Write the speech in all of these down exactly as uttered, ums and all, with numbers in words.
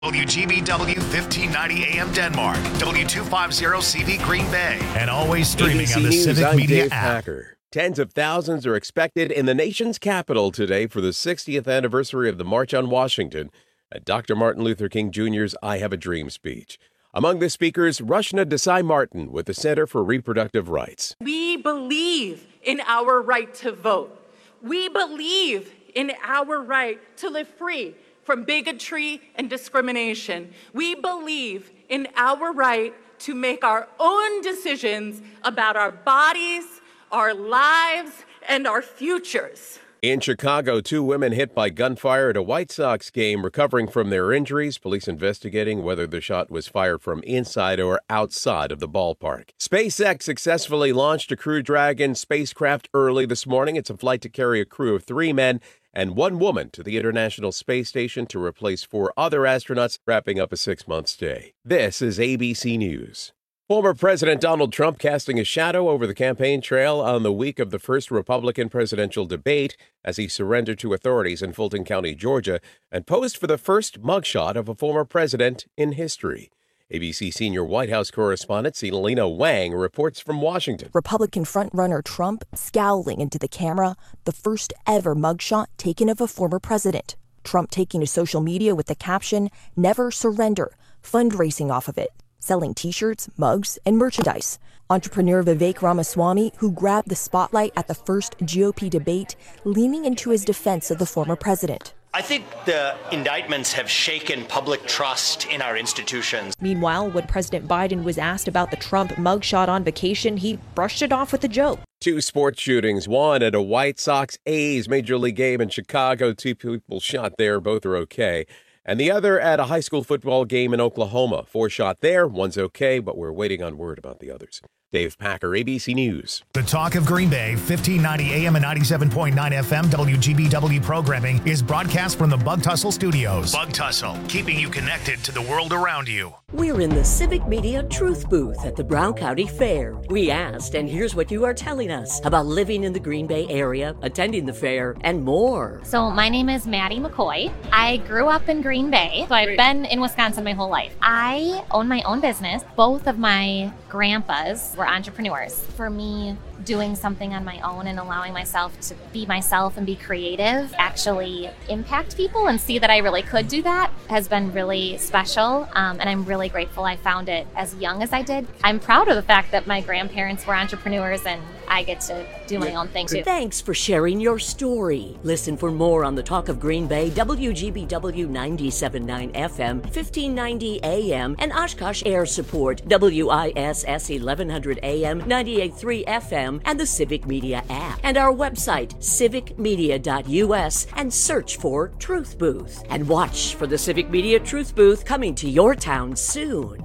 W G B W fifteen ninety A M Denmark, W two fifty C V Green Bay, and always streaming A B C on the News, Civic I'm Media Dave app. Packer. Tens of thousands are expected in the nation's capital today for the sixtieth anniversary of the March on Washington at Doctor Martin Luther King Junior's I Have a Dream speech. Among the speakers, Rashna Desai Martin with the Center for Reproductive Rights. We believe in our right to vote. We believe in our right to live free from bigotry and discrimination. We believe in our right to make our own decisions about our bodies, our lives, and our futures. In Chicago, two women hit by gunfire at a White Sox game recovering from their injuries. Police investigating whether the shot was fired from inside or outside of the ballpark. SpaceX successfully launched a Crew Dragon spacecraft early this morning. It's a flight to carry a crew of three men and one woman to the International Space Station to replace four other astronauts, wrapping up a six-month stay. This is A B C News. Former President Donald Trump casting a shadow over the campaign trail on the week of the first Republican presidential debate as he surrendered to authorities in Fulton County, Georgia, and posed for the first mugshot of a former president in history. A B C senior White House correspondent Celina Wang reports from Washington. Republican frontrunner Trump scowling into the camera, the first ever mugshot taken of a former president. Trump taking to social media with the caption, "Never surrender," fundraising off of it, selling T-shirts, mugs, and merchandise. Entrepreneur Vivek Ramaswamy, who grabbed the spotlight at the first G O P debate, leaning into his defense of the former president. I think the indictments have shaken public trust in our institutions. Meanwhile, when President Biden was asked about the Trump mugshot on vacation, he brushed it off with a joke. Two sports shootings, one at a White Sox A's Major League game in Chicago. Two people shot there, both are okay. And the other at a high school football game in Oklahoma. Four shot there, one's okay, but we're waiting on word about the others. Dave Packer, A B C News. The Talk of Green Bay, fifteen ninety A M and ninety-seven point nine F M W G B W programming is broadcast from the Bug Tussle Studios. Bug Tussle, keeping you connected to the world around you. We're in the Civic Media Truth Booth at the Brown County Fair. We asked, and here's what you are telling us about living in the Green Bay area, attending the fair, and more. So my name is Maddie McCoy. I grew up in Green Bay, so I've been in Wisconsin my whole life. I own my own business. Both of my grandpas were entrepreneurs. For me, doing something on my own and allowing myself to be myself and be creative, actually impact people and see that I really could do that has been really special. Um, and I'm really grateful I found it as young as I did. I'm proud of the fact that my grandparents were entrepreneurs and I get to do my own thing too. Thanks for sharing your story. Listen for more on the Talk of Green Bay, W G B W ninety-seven point nine F M, fifteen ninety A M, and Oshkosh Air Support, W I S S eleven hundred A M, ninety-eight point three F M, and the Civic Media app. And our website, civic media dot U S, and search for Truth Booth. And watch for the Civic Media Truth Booth coming to your town soon.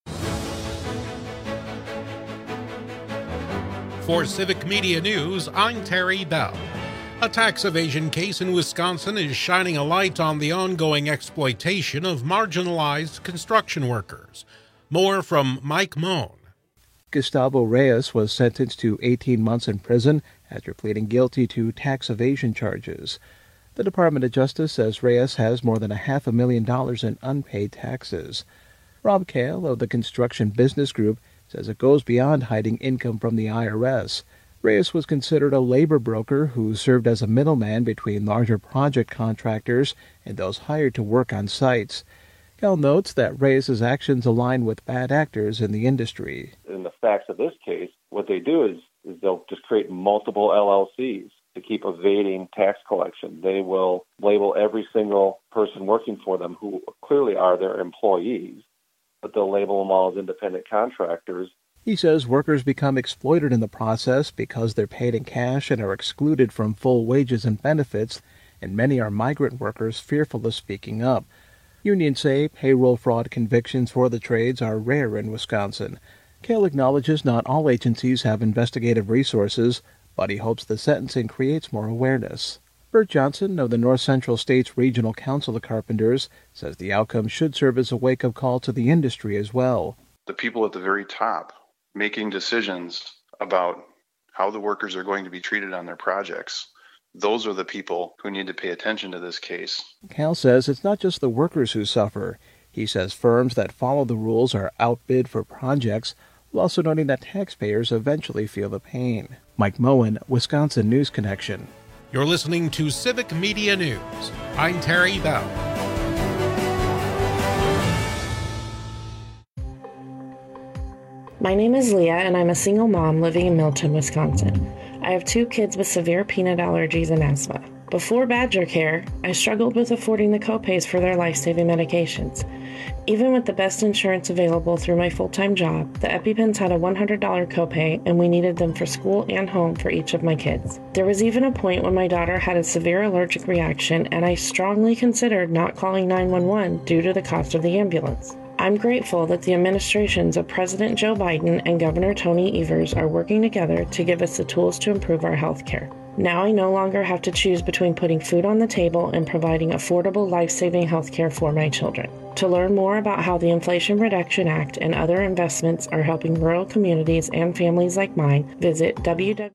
For Civic Media News, I'm Terry Bell. A tax evasion case in Wisconsin is shining a light on the ongoing exploitation of marginalized construction workers. More from Mike Moan. Gustavo Reyes was sentenced to eighteen months in prison after pleading guilty to tax evasion charges. The Department of Justice says Reyes has more than a half a million dollars in unpaid taxes. Rob Kale of the Construction Business Group says it goes beyond hiding income from the I R S. Reyes was considered a labor broker who served as a middleman between larger project contractors and those hired to work on sites. Cal notes that Reyes' actions align with bad actors in the industry. In the facts of this case, what they do is, is they'll just create multiple L L Cs to keep evading tax collection. They will label every single person working for them who clearly are their employees, but they'll label them all as independent contractors. He says workers become exploited in the process because they're paid in cash and are excluded from full wages and benefits, and many are migrant workers fearful of speaking up. Unions say payroll fraud convictions for the trades are rare in Wisconsin. Kale acknowledges not all agencies have investigative resources, but he hopes the sentencing creates more awareness. Bert Johnson of the North Central States Regional Council of Carpenters says the outcome should serve as a wake-up call to the industry as well. The people at the very top making decisions about how the workers are going to be treated on their projects, those are the people who need to pay attention to this case. Cal says it's not just the workers who suffer. He says firms that follow the rules are outbid for projects, while also noting that taxpayers eventually feel the pain. Mike Moen, Wisconsin News Connection. You're listening to Civic Media News. I'm Terry Bell. My name is Leah, and I'm a single mom living in Milton, Wisconsin. I have two kids with severe peanut allergies and asthma. Before Badger Care, I struggled with affording the copays for their life-saving medications. Even with the best insurance available through my full-time job, the EpiPens had a one hundred dollars copay, and we needed them for school and home for each of my kids. There was even a point when my daughter had a severe allergic reaction, and I strongly considered not calling nine one one due to the cost of the ambulance. I'm grateful that the administrations of President Joe Biden and Governor Tony Evers are working together to give us the tools to improve our health care. Now I no longer have to choose between putting food on the table and providing affordable, life-saving health care for my children. To learn more about how the Inflation Reduction Act and other investments are helping rural communities and families like mine, visit w w w.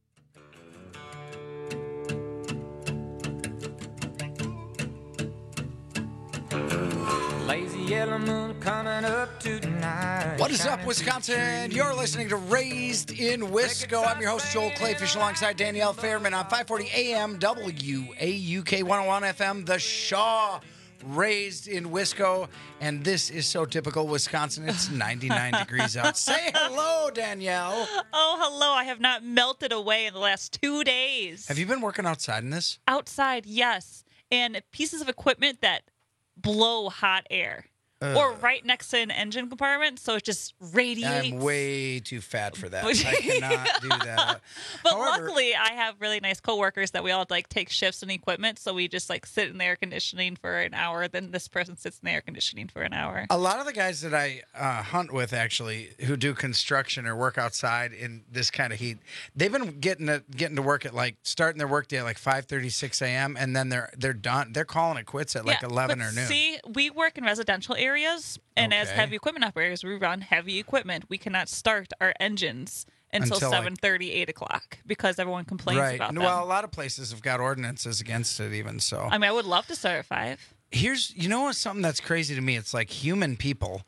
Yellow moon coming up tonight. What is up, Wisconsin? You're listening to Raised in Wisco. I'm your host, Joel Clayfish, alongside Danielle Fairman on five forty A M W A U K one oh one F M, The Shaw. Raised in Wisco, and this is so typical Wisconsin. It's ninety-nine degrees out. Say hello, Danielle. Oh, hello. I have not melted away in the last two days. Have you been working outside in this? Outside, yes. And pieces of equipment that blow hot air. Ugh. Or right next to an engine compartment, so it just radiates. I'm way too fat for that. I cannot do that. But However, luckily, I have really nice coworkers that we all like take shifts in equipment, so we just like sit in the air conditioning for an hour. Then this person sits in the air conditioning for an hour. a lot of the guys that I uh, hunt with, actually, who do construction or work outside in this kind of heat, they've been getting to, getting to work at like starting their workday at like five thirty, six A M and then they're they're done. They're calling it quits at like Yeah, eleven but or noon. See, we work in residential areas, and as Okay. heavy equipment operators, we run heavy equipment. We cannot start our engines until, Until, like- seven thirty, eight o'clock because everyone complains Right. about them. Well, a lot of places have got ordinances against it, even so. I mean, I would love to start at five. Here's, you know, what's something that's crazy to me? It's like human people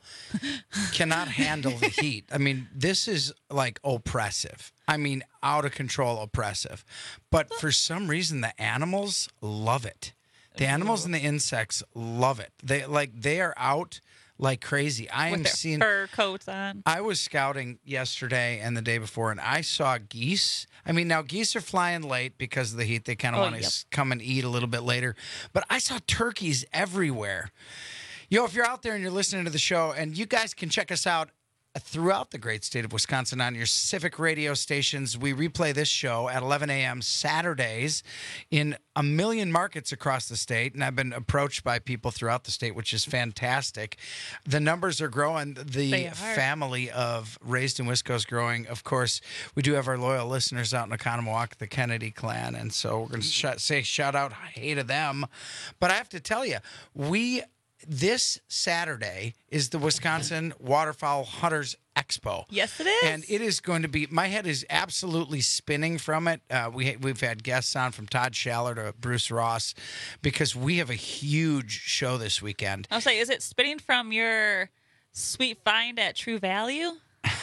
cannot handle the heat. I mean, this is like oppressive. I mean, out of control oppressive. But for some reason, the animals love it. The animals and the insects love it. They like they are out like crazy. I With am their seeing fur coats on. I was scouting yesterday and the day before, and I saw geese. I mean, now geese are flying late because of the heat. They kind of Oh, want to yep. come and eat a little bit later. But I saw turkeys everywhere. Yo, if you're out there and you're listening to the show, and you guys can check us out throughout the great state of Wisconsin on your Civic radio stations. We replay this show at eleven A M Saturdays in a million markets across the state, and I've been approached by people throughout the state, which is fantastic. The numbers are growing. The They are. family of Raised in Wisco is growing. Of course, we do have our loyal listeners out in Oconomowoc, the Kennedy clan, and so we're going to sh- say shout out, hey to them. But I have to tell you, we... This Saturday is the Wisconsin Waterfowl Hunters Expo. Yes, it is. And it is going to be, my head is absolutely spinning from it. Uh, we, we've had guests on from Todd Schaller to Bruce Ross because we have a huge show this weekend. I was like, is it spinning from your sweet find at True Value?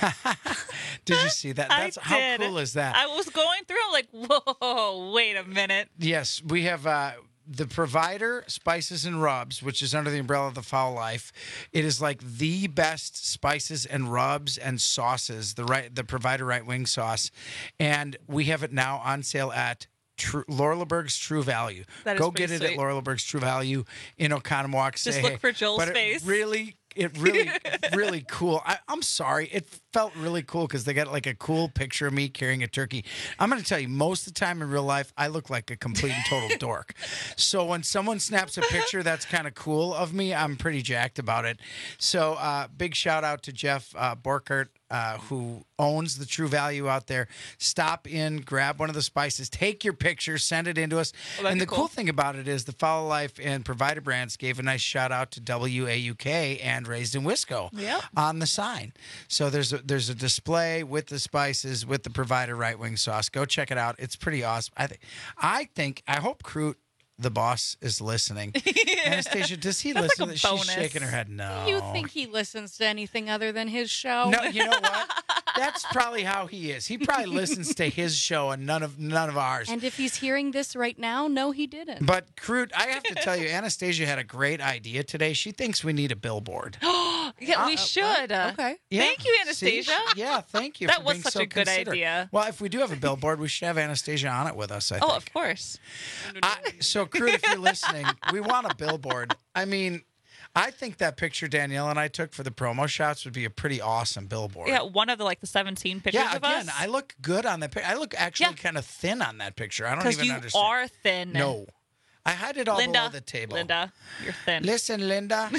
Did you see that? That's I how did. cool is that? I was going through, I'm like, whoa, wait a minute. Yes, we have uh, the Provider Spices and Rubs, which is under the umbrella of the Fowl Life. It is like the best spices and rubs and sauces, the right, the Provider Right Wing sauce, and we have it now on sale at True, Laurelberg's True Value. That is Go pretty get it sweet. at Laurelberg's True Value in Oconomowoc. Just Say, look hey. for Joel's but it face. Really, it really, really cool. I, I'm sorry. It felt really cool because they got like a cool picture of me carrying a turkey. I'm going to tell you, most of the time in real life, I look like a complete and total dork. So when someone snaps a picture that's kind of cool of me, I'm pretty jacked about it. So uh, big shout out to Jeff uh, Borkert, uh, who owns the True Value out there. Stop in, grab one of the spices, take your picture, send it in to us. Oh, that'd and be the cool. cool thing about it is the Fowl Life and Provider Brands gave a nice shout out to W A U K and Raised in Wisco Yep. on the sign. So there's a, there's a display with the spices, with the Provider Right Wing sauce. Go check it out. It's pretty awesome. I think, I think, I hope Crute the boss is listening. Anastasia, does he That's listen? like a She's bonus. shaking her head. No. You think he listens to anything other than his show? No, you know what? That's probably how he is. He probably listens to his show and none of none of ours. And if he's hearing this right now, no, he didn't. But Crude, I have to tell you, Anastasia had a great idea today. She thinks we need a billboard. Yeah, we Uh, should. Uh, okay. Yeah, Thank you, see? Anastasia. Yeah, thank you. That for was being such so a good considerate. idea. Well, if we do have a billboard, we should have Anastasia on it with us, I Oh, think. of course. I, so, Crude, if you're listening, we want a billboard. I mean, I think that picture Danielle and I took for the promo shots would be a pretty awesome billboard. Yeah, one of the like the seventeen pictures Yeah, of again, us. I look good on that picture. I look actually Yeah. kind of thin on that picture. I don't Because even you understand. are thin. No. I hide it all Linda, below the table. Linda, you're thin. Listen, Linda.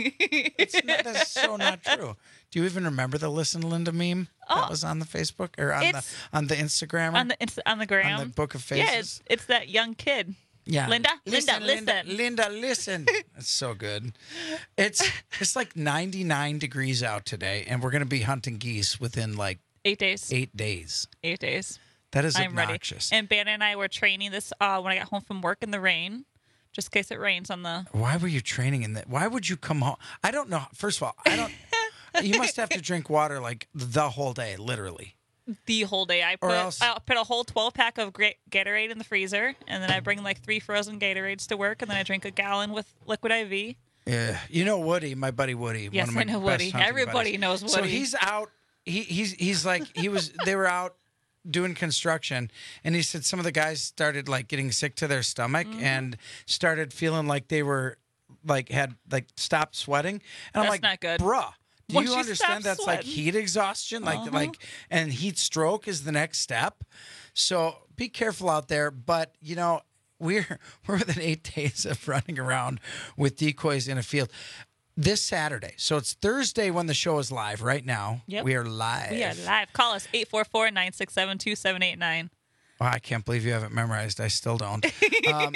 it's not, that's so not true. Do you even remember the Listen, Linda meme that Oh. was on the Facebook or on the It's- on the Instagram on the Inst- on the gram. on the Book of Yeah, Faces? it's, it's that young kid. Yeah. Linda, Listen, Linda, Linda, listen. Linda, listen. It's so good. It's it's like ninety-nine degrees out today, and we're going to be hunting geese within like Eight days. eight days. Eight days. That is I'm obnoxious. ready. And Bannon and I were training this uh, when I got home from work in the rain, just in case it rains on the. Why were you training in that? Why would you come home? I don't know. First of all, I don't. You must have to drink water like the whole day, literally. The whole day. I Or put else- I put a whole twelve pack of great Gatorade in the freezer, and then I bring like three frozen Gatorades to work, and then I drink a gallon with liquid I V. Yeah, you know Woody, my buddy Woody. Yes, one of my I know best Woody. hunting Everybody buddies. knows So Woody. he's out. He he's he's like he was. They were out doing construction, and he said some of the guys started like getting sick to their stomach Mm-hmm. and started feeling like they were like had like stopped sweating. And I'm That's like, not good. bruh. Do Once you you understand stop that's like sweating. heat exhaustion, like Uh-huh. like, and heat stroke is the next step. So be careful out there. But you know, we're we're within eight days of running around with decoys in a field. This Saturday, so it's Thursday when the show is live. Right now, Yep. we are live. We are live. Call us eight four four, nine six seven, two seven eight nine. Oh, I can't believe you haven't memorized. I still don't. Um,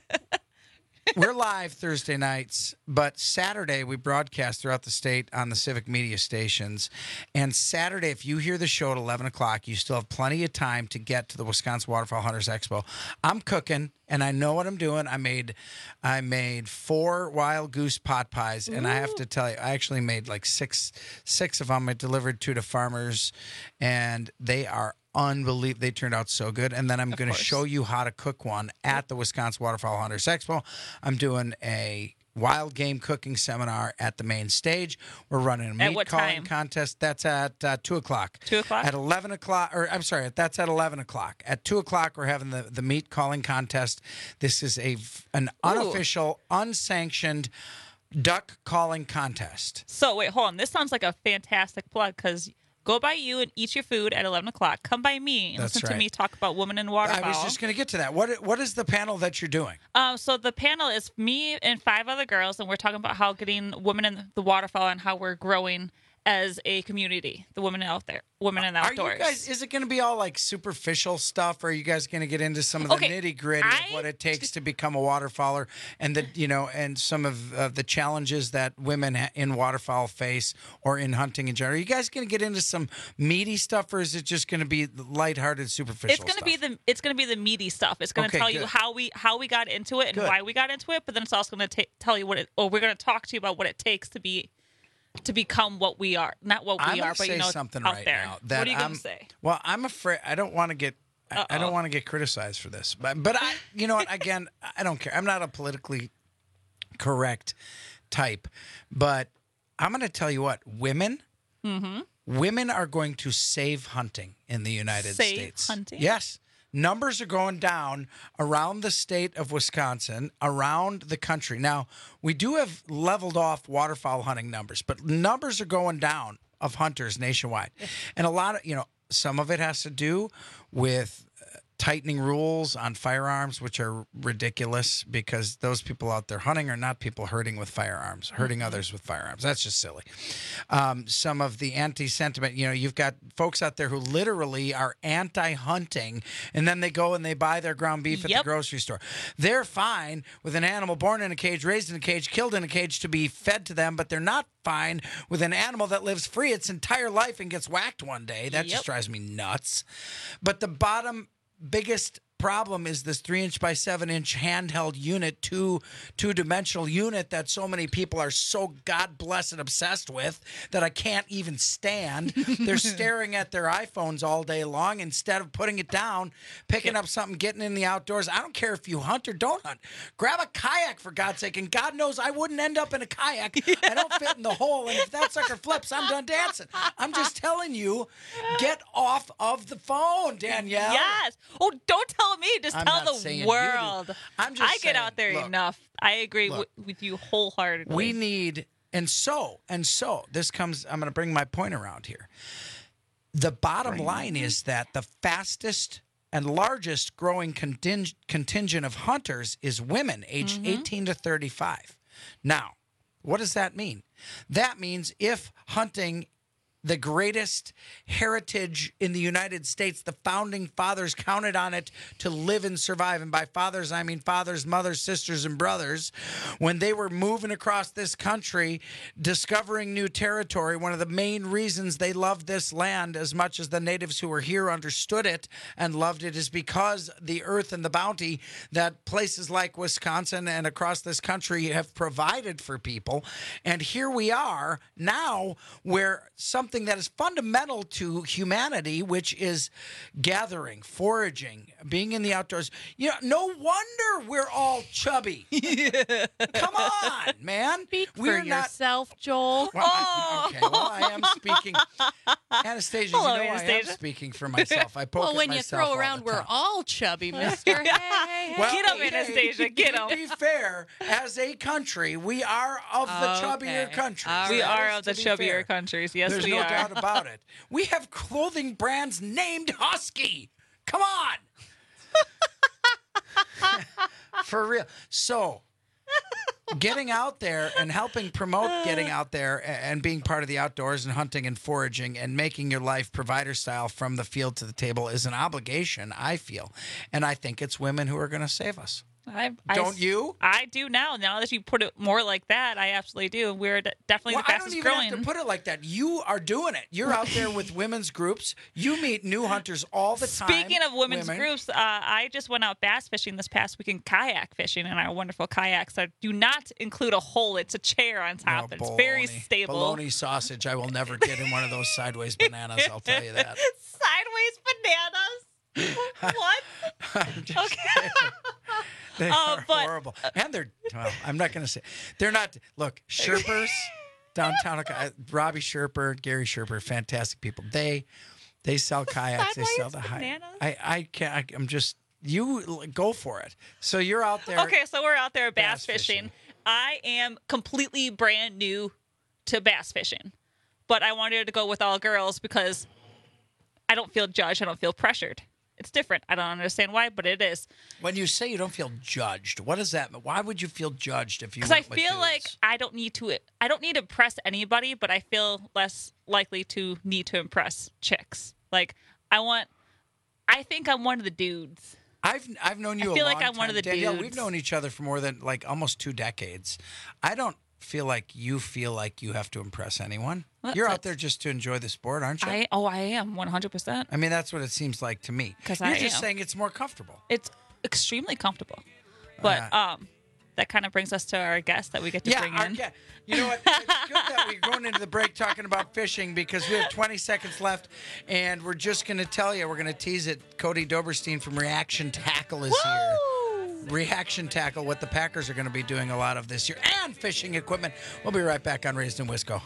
we're live Thursday nights, but Saturday we broadcast throughout the state on the civic media stations. And Saturday, if you hear the show at eleven o'clock, you still have plenty of time to get to the Wisconsin Waterfowl Hunters Expo. I'm cooking, and I know what I'm doing. I made, I made four wild goose pot pies, and I have to tell you, I actually made like six, six of them. I delivered two to farmers, and they are unbelievable. They turned out so good. And then I'm going to show you how to cook one at the Wisconsin Waterfowl Hunters Expo. I'm doing a wild game cooking seminar at the main stage. We're running a meat what calling time? contest. That's at uh, two o'clock. Two o'clock? At eleven o'clock, or I'm sorry, that's at eleven o'clock. At two o'clock, we're having the, the meat calling contest. This is a an unofficial, unsanctioned duck calling contest. So wait, hold on. This sounds like a fantastic plug because go by you and eat your food at eleven o'clock. Come by me and That's listen right. to me talk about women in waterfowl. I was just going to get to that. What What is the panel that you're doing? Um, so the panel is me and five other girls, and we're talking about how getting women in the waterfowl and how we're growing as a community, the women out there, women in the Are outdoors. you guys? Is it going to be all like superficial stuff, or are you guys going to get into some of the Okay, nitty gritty of I- what it takes to become a waterfowler, and the you know, and some of uh, the challenges that women ha- in waterfowl face, or in hunting in general? Are you guys going to get into some meaty stuff, or is it just going to be lighthearted, superficial? it's going to stuff? be the it's going to be the meaty stuff. It's going to Okay, tell you good. how we how we got into it and Good. why we got into it, but then it's also going to tell you what it. Or we're going to talk to you about what it takes to be to become what we are, not what we I'm are, gonna but say you know, something out right there. now. That What are you I'm, going to say? Well, I'm afraid. I don't want to get. I, I don't Uh-oh. want to get criticized for this, but but I, you know what? Again, I don't care. I'm not a politically correct type, but I'm going to tell you what. Women, Mm-hmm. women are going to save hunting in the United Save States. hunting? Yes. Numbers are going down around the state of Wisconsin, around the country. Now, we do have leveled off waterfowl hunting numbers, but numbers are going down of hunters nationwide. And a lot of, you know, some of it has to do with uh, tightening rules on firearms, which are ridiculous because those people out there hunting are not people hurting with firearms, hurting others with firearms. That's just silly. Um, some of the anti-sentiment, you know, you've got folks out there who literally are anti-hunting, and then they go and they buy their ground beef at Yep. the grocery store. They're fine with an animal born in a cage, raised in a cage, killed in a cage to be fed to them, but they're not fine with an animal that lives free its entire life and gets whacked one day. That Yep. just drives me nuts. But the bottom biggest problem is this three inch by seven inch handheld unit, two two dimensional unit that so many people are so God blessed obsessed with that I can't even stand. They're staring at their iPhones all day long instead of putting it down, picking up something, getting in the outdoors. I don't care if you hunt or don't hunt. Grab a kayak, for God's sake. And God knows I wouldn't end up in a kayak. I don't fit in the hole. And if that sucker flips, I'm done dancing. I'm just telling you, get off of the phone, Danielle. Yes. Oh, don't tell me. Just I'm tell not the saying you world. do. I'm just I get saying, out there look, enough. I agree look. with, with you wholeheartedly. We need, and so, and so, this comes, I'm going to bring my point around here. The bottom bring line it. is that the fastest and largest growing conting- contingent of hunters is women aged mm-hmm. eighteen to thirty-five. Now, what does that mean? That means if hunting, the greatest heritage in the United States, the founding fathers counted on it to live and survive. And by fathers, I mean fathers, mothers, sisters, and brothers. When they were moving across this country, discovering new territory, one of the main reasons they loved this land as much as the natives who were here understood it and loved it is because the earth and the bounty that places like Wisconsin and across this country have provided for people. And here we are now where something that is fundamental to humanity, which is gathering, foraging, being in the outdoors. You know, no wonder we're all chubby. Come on, man. Speak we're for not... yourself, Joel. Well, I, okay, well, I am speaking. Anastasia, Hello, you know Anastasia. I am speaking for myself. I poke Well, at when you myself throw all around, the we're time. all chubby, mister. Hey, hey, hey. Well, Get him, okay, Anastasia. Get To him. be fair, as a country, we are of the Okay. chubbier countries. All We right. are That of the is to be chubbier fair. countries. Yes, There's we no are. doubt about it. We have clothing brands named Husky. Come on. For real. So, getting out there and helping promote getting out there a- and being part of the outdoors and hunting and foraging and making your life provider style from the field to the table is an obligation, I feel. And I think it's women who are going to save us. I, I, Don't you? I do now. Now that you put it more like that, I absolutely do. We're d- definitely Well, the I don't fastest even growing. have to put it like that. You are doing it. You're out there with women's groups. You meet new hunters all the time. Speaking of women's women. groups, uh, I just went out bass fishing this past weekend, kayak fishing in our wonderful kayaks that do not include a hole. It's a chair on top. No, it's very bologna. stable. Bologna sausage. I will never get in one of those sideways bananas. I'll tell you that. Sideways bananas. What? I'm just Okay. saying. They Uh, are but- horrible. And they're, well, I'm not going to say. They're not, look, Sherpers, downtown, uh, Robbie Sherper, Gary Sherper, fantastic people. They they sell kayaks. They sell the high. bananas? I, I can't, I, I'm just, you l- go for it. So you're out there. Okay, so we're out there bass, bass fishing. fishing. I am completely brand new to bass fishing, but I wanted to go with all girls because I don't feel judged. I don't feel pressured. It's different. I don't understand why, but it is. When you say you don't feel judged, what does that mean? Why would you feel judged if you Because I went with feel dudes? like I don't need to. I don't need to impress anybody, but I feel less likely to need to impress chicks. Like I want. I think I'm one of the dudes. I've I've known you I feel a like long I'm time. one of the Danielle, dudes. we've known each other for more than like almost two decades. I don't feel like you feel like you have to impress anyone. Well, You're out that's- there just to enjoy the sport, aren't you? I oh I am one hundred percent. I mean, that's what it seems like to me. 'Cause You're I just am. saying it's more comfortable. It's extremely comfortable, but um, that kind of brings us to our guest that we get to Yeah, bring our in. guest. You know what? It's good that we're going into the break talking about fishing because we have twenty seconds left, and we're just going to tell you, we're going to tease it. Cody Doberstein from Reaction Tackle is here. Reaction Tackle, what the Packers are going to be doing a lot of this year, and fishing equipment. We'll be right back on Raised in Wisco.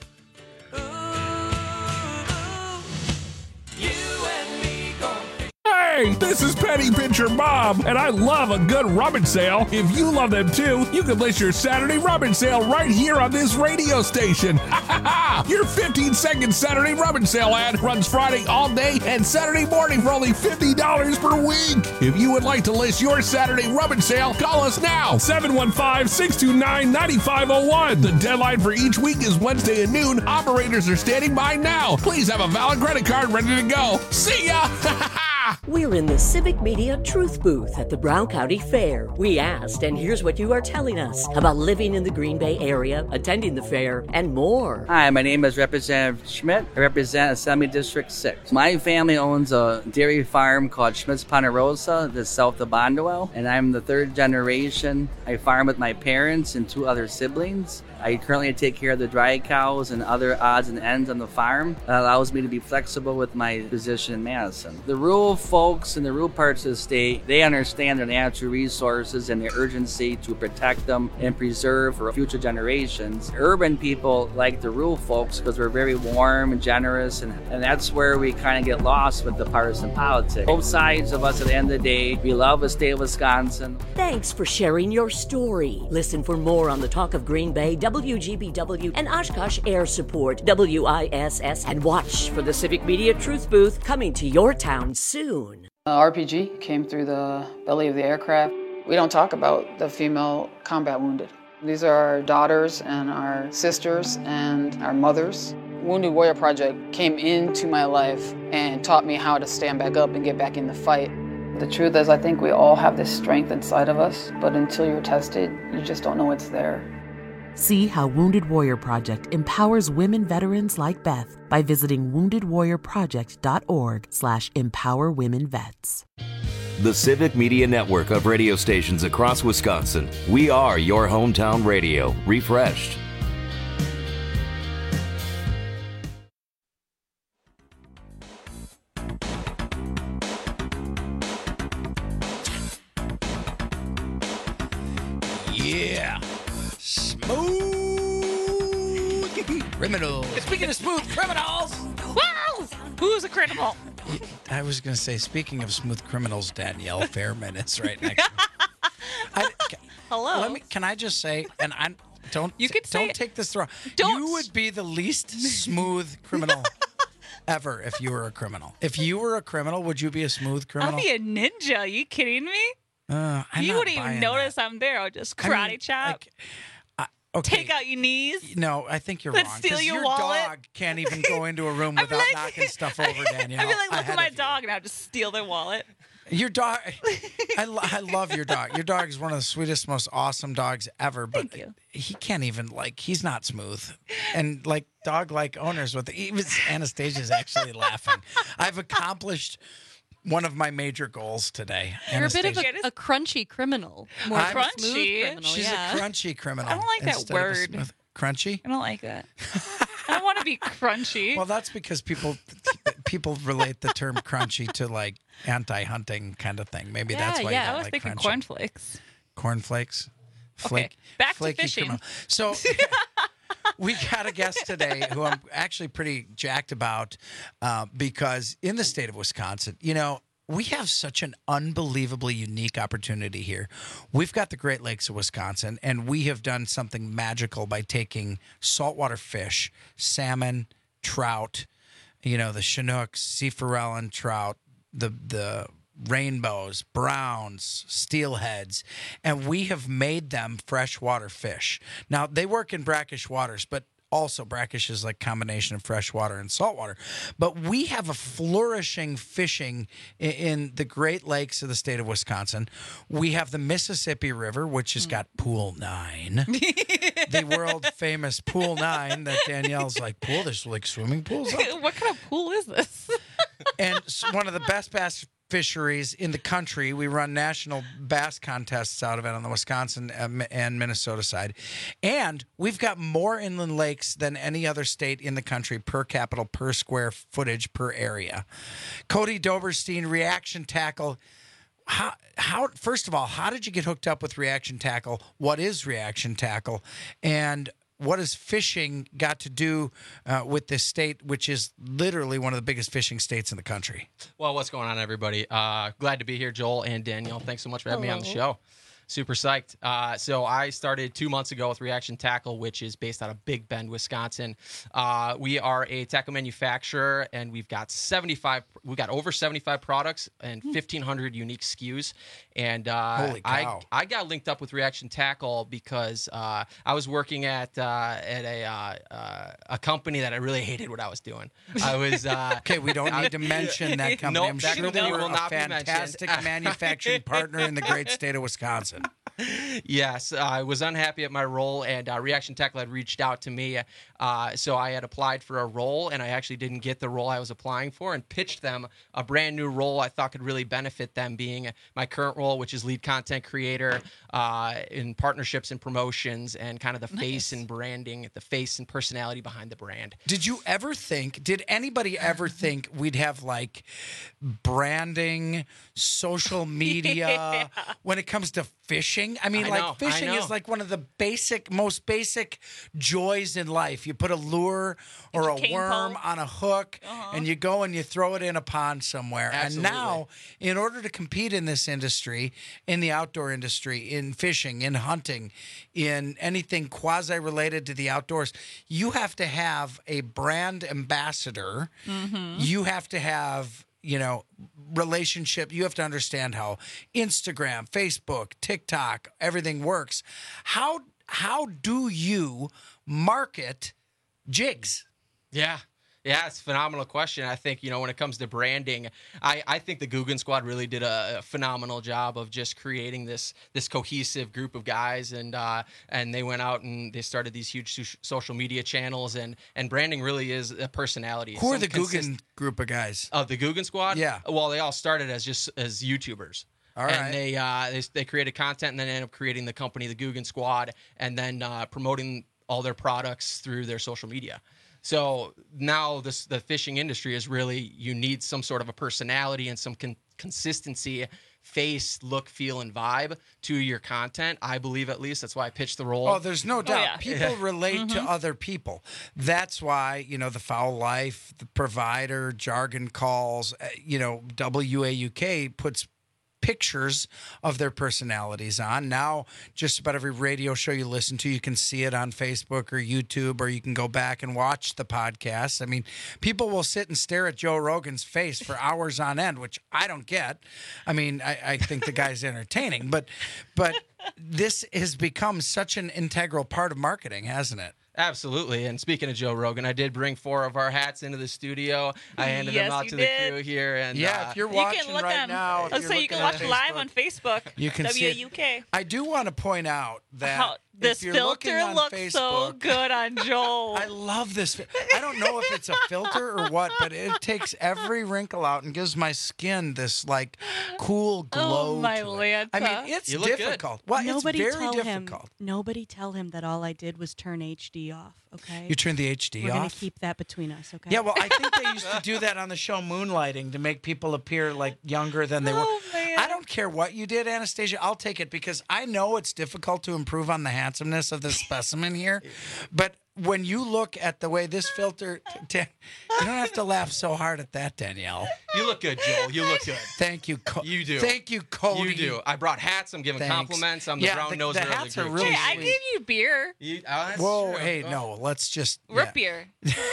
Hey, this is Penny Pincher Bob, and I love a good rummage sale. If you love them too, you can list your Saturday rummage sale right here on this radio station. Your fifteen second Saturday rummage sale ad runs Friday all day and Saturday morning for only fifty dollars per week. If you would like to list your Saturday rummage sale, call us now, seven one five, six two nine, nine five zero one. The deadline for each week is Wednesday at noon. Operators are standing by now. Please have a valid credit card ready to go. See ya! We're in the Civic Media Truth Booth at the Brown County Fair. We asked, and here's what you are telling us about living in the Green Bay area, attending the fair, and more. Hi, my name is Representative Schmidt. I represent Assembly District six. My family owns a dairy farm called Schmidt's Ponderosa, that's south of Bondwell, and I'm the third generation. I farm with my parents and two other siblings. I currently take care of the dry cows and other odds and ends on the farm. That allows me to be flexible with my position in Madison. The rural folks in the rural parts of the state, they understand their natural resources and the urgency to protect them and preserve for future generations. Urban people like the rural folks because we're very warm and generous, and, and that's where we kind of get lost with the partisan politics. Both sides of us at the end of the day, we love the state of Wisconsin. Thanks for sharing your story. Listen for more on the Talk of Green Bay, W G B W, and Oshkosh Air Support, W I S S, and watch for the Civic Media Truth Booth coming to your town soon. Uh, R P G came through the belly of the aircraft. We don't talk about the female combat wounded. These are our daughters and our sisters and our mothers. Wounded Warrior Project came into my life and taught me how to stand back up and get back in the fight. The truth is, I think we all have this strength inside of us, but until you're tested, you just don't know it's there. See how Wounded Warrior Project empowers women veterans like Beth by visiting wounded warrior project dot org slash empower women vets. The Civic Media Network of radio stations across Wisconsin. We are your hometown radio, refreshed. Yeah. Smooth criminals. Speaking of smooth criminals. Wow! Who's a criminal? I was going to say, speaking of smooth criminals, Danielle Fairman is right next to me. I, can, Hello. Let me, can I just say, and I don't You could don't say- take this wrong. Don't. You would be the least smooth criminal ever if you were a criminal. If you were a criminal, would you be a smooth criminal? I'll be a ninja. Are you kidding me? Uh, I'm you not wouldn't even buying notice I'm there. I'll just I karate mean, chop. like, uh, okay. Take out your knees. No, I think you're Let's wrong. steal 'cause your your wallet. dog can't even go into a room without like- knocking stuff over, Danielle. I'd be like, look ahead at my of you. dog, and I'll just steal their wallet. Your dog, I, lo- I love your dog. Your dog is one of the sweetest, most awesome dogs ever. But Thank you. he can't even like. He's not smooth, and like dog-like owners with even Anastasia's actually laughing. I've accomplished one of my major goals today. You're a bit of Anastasia. a, a crunchy criminal. More I'm- of a smooth Crunchy? criminal. She's yeah. a crunchy criminal. I don't like that instead of a word. smooth- Crunchy. I don't like that. I don't want to be crunchy. Well, that's because people people relate the term crunchy to like anti-hunting kind of thing. Maybe that's yeah, why yeah. you I don't was like thinking crunchy. cornflakes. Cornflakes. Okay, Flake, back to flaky fishing. criminal. So we got a guest today who I'm actually pretty jacked about uh, because in the state of Wisconsin, you know, we have such an unbelievably unique opportunity here. We've got the Great Lakes of Wisconsin, and we have done something magical by taking saltwater fish, salmon, trout, you know, the Chinooks, sea forellen trout, the the rainbows, browns, steelheads, and we have made them freshwater fish. Now, they work in brackish waters, but also brackish is like a combination of freshwater and saltwater. But we have a flourishing fishing in, in the Great Lakes of the state of Wisconsin. We have the Mississippi River, which has got Pool nine, the world famous Pool nine that Danielle's like, pool, there's like swimming pools out there. What kind of pool is this? And s- one of the best bass fisheries in the country. We run national bass contests out of it on the Wisconsin and and Minnesota side. And we've got more inland lakes than any other state in the country per capita, per square footage, per area. Cody Doberstein, Reaction Tackle. How, how, first of all, how did you get hooked up with Reaction Tackle? What is Reaction Tackle? And what has fishing got to do uh, with this state, which is literally one of the biggest fishing states in the country? Well, what's going on, everybody? Uh, glad to be here, Joel and Danielle. Thanks so much for having me on the Hello. show. Super psyched. Uh, so I started two months ago with Reaction Tackle, which is based out of Big Bend, Wisconsin. Uh, we are a tackle manufacturer, and we've got seventy-five. We got over seventy-five products and fifteen hundred unique S K Us. And uh, Holy cow. I I got linked up with Reaction Tackle because uh, I was working at uh, at a uh, uh, a company that I really hated what I was doing. I was uh, okay. We don't need to mention that company. Nope, I'm that sure company they were will a not be mentioned. fantastic manufacturing partner in the great state of Wisconsin. Yes, I was unhappy at my role, and uh, Reaction Tackle had reached out to me. Uh, so I had applied for a role, and I actually didn't get the role I was applying for, and pitched them a brand new role I thought could really benefit them, being my current role, which is lead content creator uh, in partnerships and promotions, and kind of the Nice. face and branding, the face and personality behind the brand. Did you ever think, did anybody ever think we'd have like branding, social media Yeah. when it comes to fishing? I mean, I like know, I fishing know. is like one of the basic, most basic joys in life. You put a lure or a cane worm pole. on a hook Uh-huh. and you go and you throw it in a pond somewhere. Absolutely. And now, in order to compete in this industry, in the outdoor industry, in fishing, in hunting, in anything quasi-related to the outdoors, you have to have a brand ambassador. Mhm. You have to have, you know, relationship. You have to understand how Instagram, Facebook, TikTok, everything works. How how do you market jigs? Yeah. Yeah, it's a phenomenal question. I think, you know, when it comes to branding, I, I think the Guggen Squad really did a, a phenomenal job of just creating this this cohesive group of guys, and uh, and they went out and they started these huge so- social media channels, and and branding really is a personality. Who are Some the consist- Guggen group of guys? Of the Guggen Squad? Yeah. Well, they all started as just as YouTubers. All right. And they, uh, they they created content, and then ended up creating the company, the Guggen Squad, and then uh, promoting all their products through their social media. So now this the fishing industry is really, you need some sort of a personality and some con- consistency, face, look, feel, and vibe to your content. I believe, at least. That's why I pitched the role. Oh, there's no doubt. yeah. People Yeah. relate to other people. That's why, you know, the Foul Life, the Provider, Jargon Calls, uh, you know, W A U K puts pictures of their personalities on. Now, just about every radio show you listen to, you can see it on Facebook or YouTube, or you can go back and watch the podcast. I mean, people will sit and stare at Joe Rogan's face for hours on end, which I don't get. I mean, I, I think the guy's entertaining, but but this has become such an integral part of marketing, hasn't it? Absolutely. And speaking of Joe Rogan, I did bring four of our hats into the studio. I handed Yes, them out you to did. the crew here. And Yeah, uh, if you're You watching can look right on, now, if let's you're say you looking can on watch live Facebook, on Facebook. you can see W it. A U K. I do want to point out that How, this if you're looking filter on looks Facebook, so good on Joel. I love this. fi- I don't know if it's a filter or what, but it takes every wrinkle out and gives my skin this like cool glow. Oh, my to it. Lanta. I mean, it's You look good. difficult. Well, nobody it's very tell difficult. him. Nobody tell him that all I did was turn H D off. Okay. You turn the H D We're gonna off. keep that between us. Okay. Yeah, well, I think they used to do that on the show Moonlighting to make people appear like younger than they were. Oh, man. I don't care what you did, Anastasia. I'll take it because I know it's difficult to improve on the handsomeness of this specimen here. But when you look at the way this filter, Dan, you don't have to laugh so hard at that, Danielle. you look good, Joel. You look good. Thank you, Co- You do. Thank you, Cody. You do. I brought hats. I'm giving Thanks. compliments. I'm the Yeah, brown the- noser the of the hats are group. really Hey, I sweet. gave you beer. You, oh, that's Whoa, true. hey, Oh. no, let's just Root yeah. beer.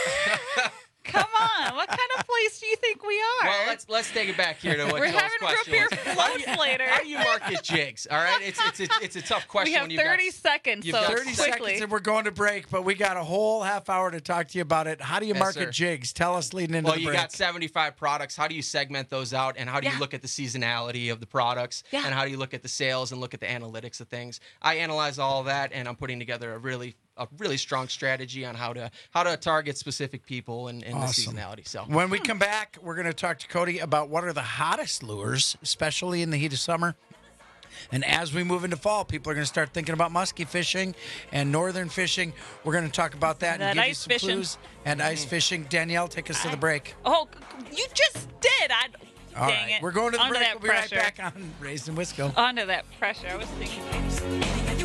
Come on. What kind of place do you think we are? Well, let's let's take it back here to what We're Joel's having root question beer was. How do you- floats later. How do you market jigs? All right, it's it's it's, it's a tough question. We have when you've got- thirty seconds, you've so got thirty quickly. seconds and we're going to break, but we got a whole half hour to talk to you about it. How do you Yes, market sir. jigs? Tell us leading into Well, the you break. got seventy-five products. How do you segment those out, and how do Yeah. you look at the seasonality of the products, Yeah. and how do you look at the sales and look at the analytics of things? I analyze all of that, and I'm putting together a really a really strong strategy on how to how to target specific people and, and Awesome. the seasonality. So When we come back, we're going to talk to Cody about what are the hottest lures, especially in the heat of summer. And as we move into fall, people are going to start thinking about musky fishing and northern fishing. We're going to talk about that, That and give you ice some fishing. clues. And ice fishing. Danielle, take us to the break. Oh, you just did. I. All dang right, it. we're going to the Onto break. that We'll be right pressure. back on Raised in Wisco. Onto that pressure. I was thinking.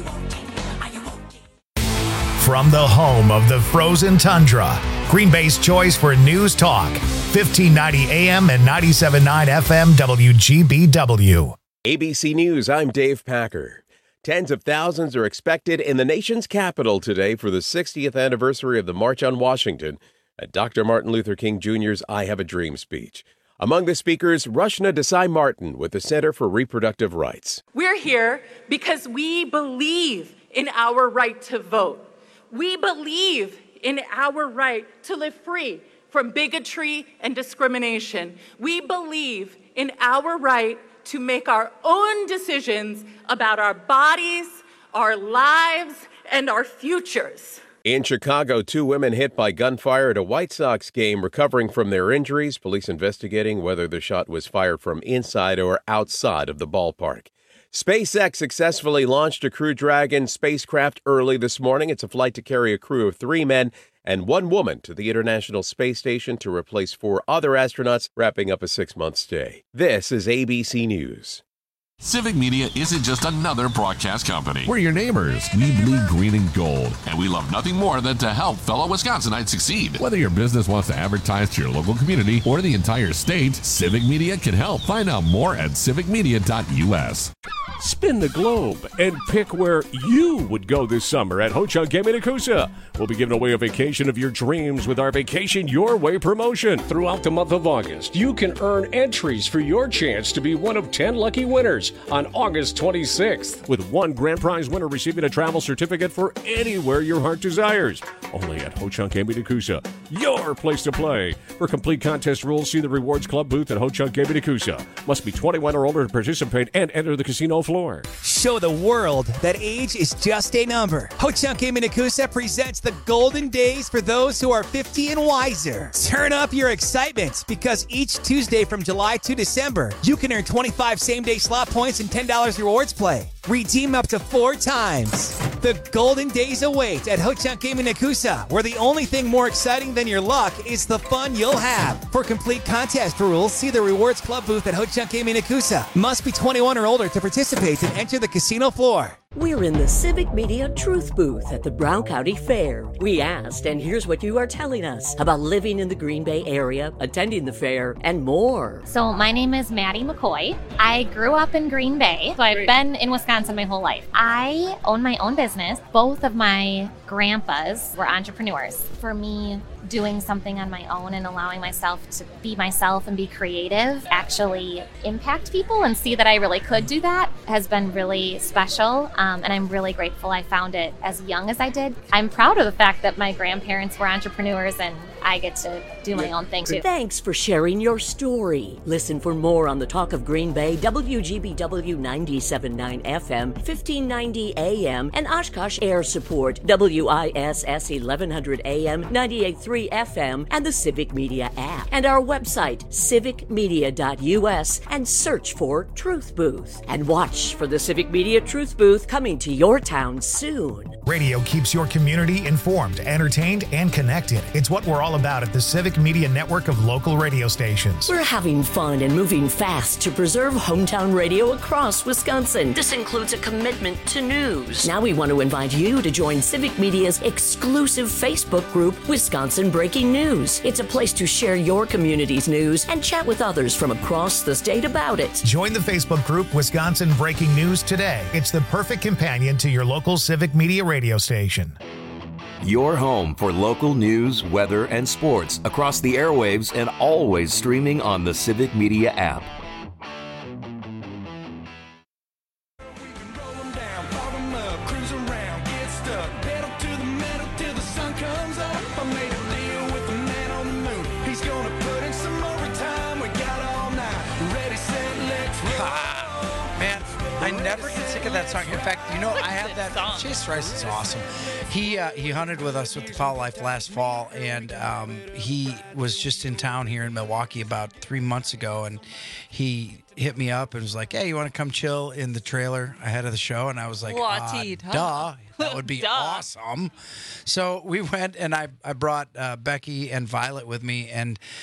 From the home of the frozen tundra, Green Bay's choice for news talk, fifteen ninety A M and ninety-seven point nine F M W G B W. A B C News, I'm Dave Packer. Tens of thousands are expected in the nation's capital today for the sixtieth anniversary of the March on Washington and Doctor Martin Luther King Junior's I Have a Dream speech. Among the speakers, Rushna Desai Martin with the Center for Reproductive Rights. We're here because we believe in our right to vote. We believe in our right to live free from bigotry and discrimination. We believe in our right to make our own decisions about our bodies, our lives, and our futures. In Chicago, two women hit by gunfire at a White Sox game recovering from their injuries. Police investigating whether the shot was fired from inside or outside of the ballpark. SpaceX successfully launched a Crew Dragon spacecraft early this morning. It's a flight to carry a crew of three men and one woman to the International Space Station to replace four other astronauts, wrapping up a six-month stay. This is A B C News. Civic Media isn't just another broadcast company. We're your neighbors. We bleed green and gold. And we love nothing more than to help fellow Wisconsinites succeed. Whether your business wants to advertise to your local community or the entire state, Civic Media can help. Find out more at civic media dot U S. Spin the globe and pick where you would go this summer at Ho Chunk Gaming Nakusa. We'll be giving away a vacation of your dreams with our Vacation Your Way promotion. Throughout the month of August, you can earn entries for your chance to be one of ten lucky winners on August twenty-sixth, with one grand prize winner receiving a travel certificate for anywhere your heart desires. Only at Ho Chunk Gaming Nakusa, your place to play. For complete contest rules, see the Rewards Club booth at Ho Chunk Gaming Nakusa. Must be twenty-one or older to participate and enter the casino floor. Show the world that age is just a number. Ho Chunk Gaming Nakusa presents the golden days for those who are fifty and wiser. Turn up your excitement because each Tuesday from July to December, you can earn twenty-five same-day slot points and ten dollars rewards play. Redeem up to four times. The golden days await at Ho Chunk Gaming Nakusa, where the only thing more exciting than your luck is the fun you'll have. For complete contest rules, see the Rewards Club booth at Ho Chunk Gaming Nakusa. Must be twenty-one or older to participate and enter the casino floor. We're in the Civic Media Truth Booth at the Brown County Fair. We asked, and here's what you are telling us about living in the Green Bay area, attending the fair, and more. So my name is Maddie McCoy. I grew up in Green Bay, so I've been in Wisconsin my whole life. I own my own business. Both of my grandpas were entrepreneurs. For me, doing something on my own and allowing myself to be myself and be creative, actually impact people and see that I really could do that has been really special. Um, and I'm really grateful I found it as young as I did. I'm proud of the fact that my grandparents were entrepreneurs and I get to do my own thing too. Thanks for sharing your story. Listen for more on the Talk of Green Bay, W G B W ninety-seven point nine F M, fifteen ninety A M, and Oshkosh Air Support, W I S S eleven hundred A M, ninety-eight point three F M, and the Civic Media app. And our website, civic media dot U S, and search for Truth Booth. And watch for the Civic Media Truth Booth coming to your town soon. Radio keeps your community informed, entertained, and connected. It's what we're all about at the Civic Media Network of local radio stations. We're having fun and moving fast to preserve hometown radio across Wisconsin. This includes a commitment to news. Now we want to invite you to join Civic Media's exclusive Facebook group, Wisconsin Breaking News. It's a place to share your community's news and chat with others from across the state about it. Join the Facebook group Wisconsin Breaking News today. It's the perfect companion to your local Civic Media radio station. Your home for local news, weather, and sports across the airwaves and always streaming on the Civic Media app. I never get sick of that song. In fact, you know, I have that. Chase Rice is awesome. He uh, he hunted with us with the Foul Life last fall, and um, he was just in town here in Milwaukee about three months ago, and he hit me up and was like, "Hey, you want to come chill in the trailer ahead of the show?" And I was like, uh, "Duh, that would be awesome." So we went, and I I brought uh, Becky and Violet with me, and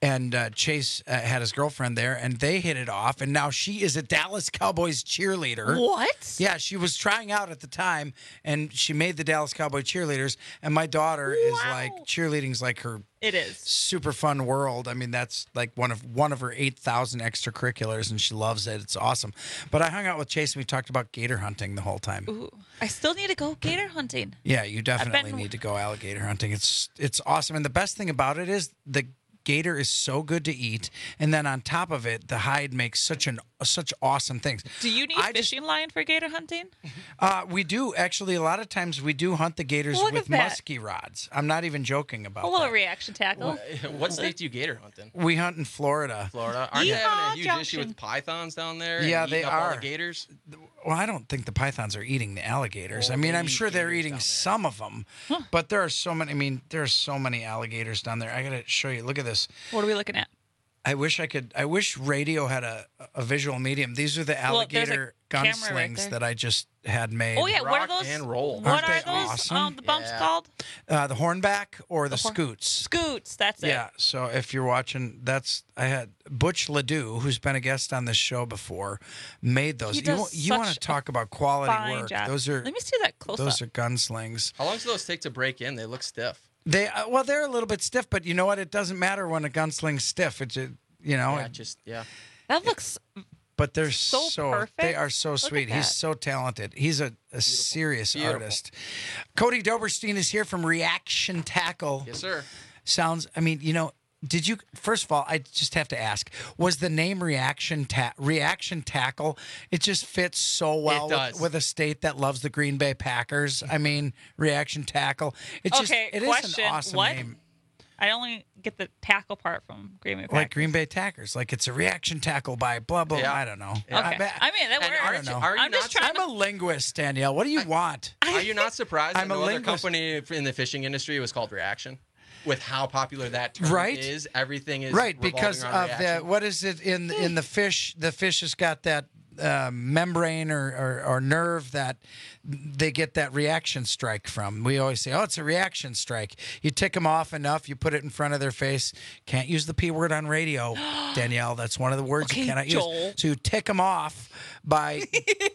and uh, Chase uh, had his girlfriend there, and they hit it off. And now she is a Dallas Cowboys cheerleader. What? Yeah, she was trying out at the time, and she made the Dallas Cowboy cheerleaders. And my daughter is like cheerleading's like her. It is super fun world. I mean, that's like one of one of her eight thousand extracurriculars, and she loves it. It's awesome. But I hung out with Chase, and we talked about gator hunting the whole time. Ooh, I still need to go gator hunting. Yeah, you definitely been- need to go alligator hunting. It's it's awesome, and the best thing about it is the gator is so good to eat, and then on top of it, the hide makes such an such awesome things. Do you need fishing line for gator hunting? Uh, we do actually. A lot of times we do hunt the gators Look with at that. musky rods. I'm not even joking about A little that. reaction tackle. What state do you gator hunting? We hunt in Florida. Florida. Aren't you Yeehaw, having a huge Junction. issue with pythons down there? Yeah, and they eating up all are. the gators. Well, I don't think the pythons are eating the alligators. Oh, I mean, they I'm eat sure they're gators eating down there. some of them, but there are so many. I mean, there are so many alligators down there. I gotta show you. Look at this. What are we looking at? I wish I could. I wish radio had a, a visual medium. These are the Well, there's a alligator camera gunslings right there. that I just had made. Oh yeah, what are Rock those? and roll. What Aren't are they those? awesome? Um, the bumps Yeah. called Uh, the hornback or the, The hor- scoots. scoots. That's it. Yeah. So if you're watching, that's I had Butch Ledoux, who's been a guest on this show before, made those. He you does you want such to talk about quality Fine work? job. Those are Let me see that close those up. are gunslings. How long do those take to break in? They look stiff. They uh, well, they're a little bit stiff, but you know what? It doesn't matter when a gunsling's stiff. It's a, you know. Yeah, it- just yeah. That looks. But they're So so, perfect. they are so Look sweet. at He's that. so talented. He's a, a serious Beautiful. artist. Cody Doberstein is here from Reaction Tackle. Yes, sir. Sounds. I mean, you know. Did you first of all? I just have to ask: was the name Reaction ta- Reaction Tackle? It just fits so well It does. With, with a state that loves the Green Bay Packers. I mean, Reaction Tackle. It's just Okay, it is question. an awesome What? name. I only get the tackle part from Green Bay Like Packers. Green Bay Tackers, like it's a reaction tackle by blah blah. Yeah. I don't know. Yeah. I, Okay. I mean, that And works. aren't you- know. are you I'm just not trying I'm a linguist, Danielle. What do you want? Are you not surprised I'm that a no other linguist. company in the fishing industry was called Reaction? With how popular that term Right. is, everything is Right, revolving because around of the reaction. what is it in in the fish? The fish has got that uh, membrane or, or or nerve that they get that reaction strike from. We always say, "Oh, it's a reaction strike." You tick them off enough, you put it in front of their face. Can't use the p word on radio, Danielle. That's one of the words you Okay, cannot Joel. use. So you tick them off by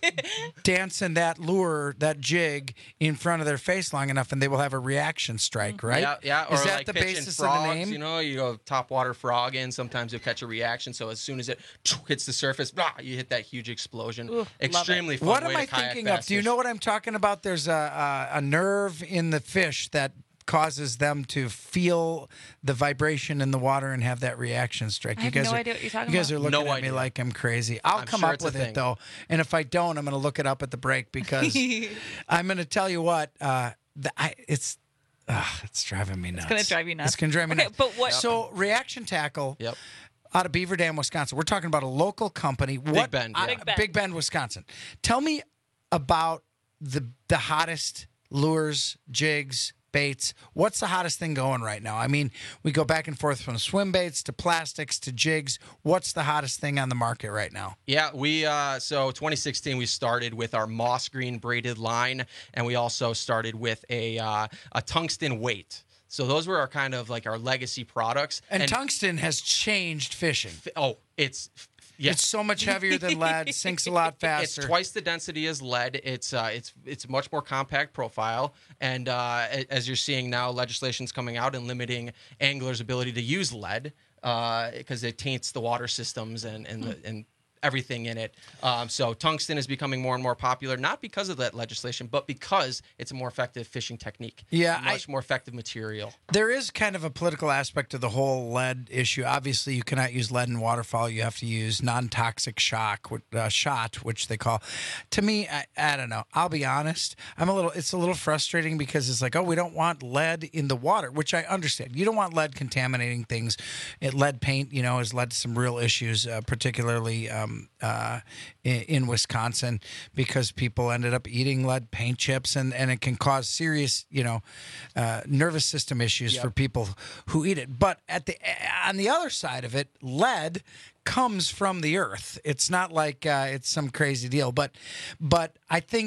dancing that lure, that jig in front of their face long enough, and they will have a reaction strike. Right? Yeah, yeah. Or Is that like the pitching basis frogs, of the name? You know, you go top water frog in. Sometimes you'll catch a reaction. So as soon as it hits the surface, blah, you hit that huge explosion. Ooh, love it. Extremely fun. What way am to I kayak thinking of? bass Do you fish. know what I'm talking about? There's a, a a nerve in the fish that causes them to feel the vibration in the water and have that reaction strike. I you have guys no are, idea what you're talking you guys about. are looking No at me idea. like I'm crazy. I'll I'm come sure up it's a with it thing. though, and if I don't, I'm going to look it up at the break because I'm going to tell you what. Uh, the, I, it's uh, it's driving me nuts. gonna drive you nuts. It's going to drive me Okay, nuts. but what- So Reaction Tackle. Yep. Out of Beaver Dam, Wisconsin. We're talking about a local company. What, Bend, I- yeah. Big Bend. Big Bend, Wisconsin. Tell me about the the hottest lures, jigs, baits. What's the hottest thing going right now? I mean, we go back and forth from swim baits to plastics to jigs. What's the hottest thing on the market right now? Yeah, we uh, so twenty sixteen we started with our moss green braided line, and we also started with a uh, a tungsten weight. So those were our kind of like our legacy products. And, tungsten has changed fishing. Oh, it's yeah. It's so much heavier than lead, sinks a lot faster. It's twice the density as lead. It's uh, it's it's a much more compact profile, and uh, a- as you're seeing now, legislation's coming out and limiting anglers' ability to use lead because it taints the water systems and and the, and everything in it. Um, so tungsten is becoming more and more popular, not because of that legislation, but because it's a more effective fishing technique. Yeah, a much more effective material. There is kind of a political aspect to the whole lead issue. Obviously, you cannot use lead in waterfowl. You have to use non-toxic shock, wh- uh, shot, which they call. To me, I, I don't know. I'll be honest. I'm a little. It's a little frustrating because it's like, oh, we don't want lead in the water, which I understand. You don't want lead contaminating things. It, lead paint, you know, has led to some real issues, uh, particularly um, uh, in, in Wisconsin, because people ended up eating lead paint chips, and, and it can cause serious, you know, uh, nervous system issues Yep. for people who eat it. But at the on the other side of it, lead comes from the earth. It's not like uh, it's some crazy deal, but but I think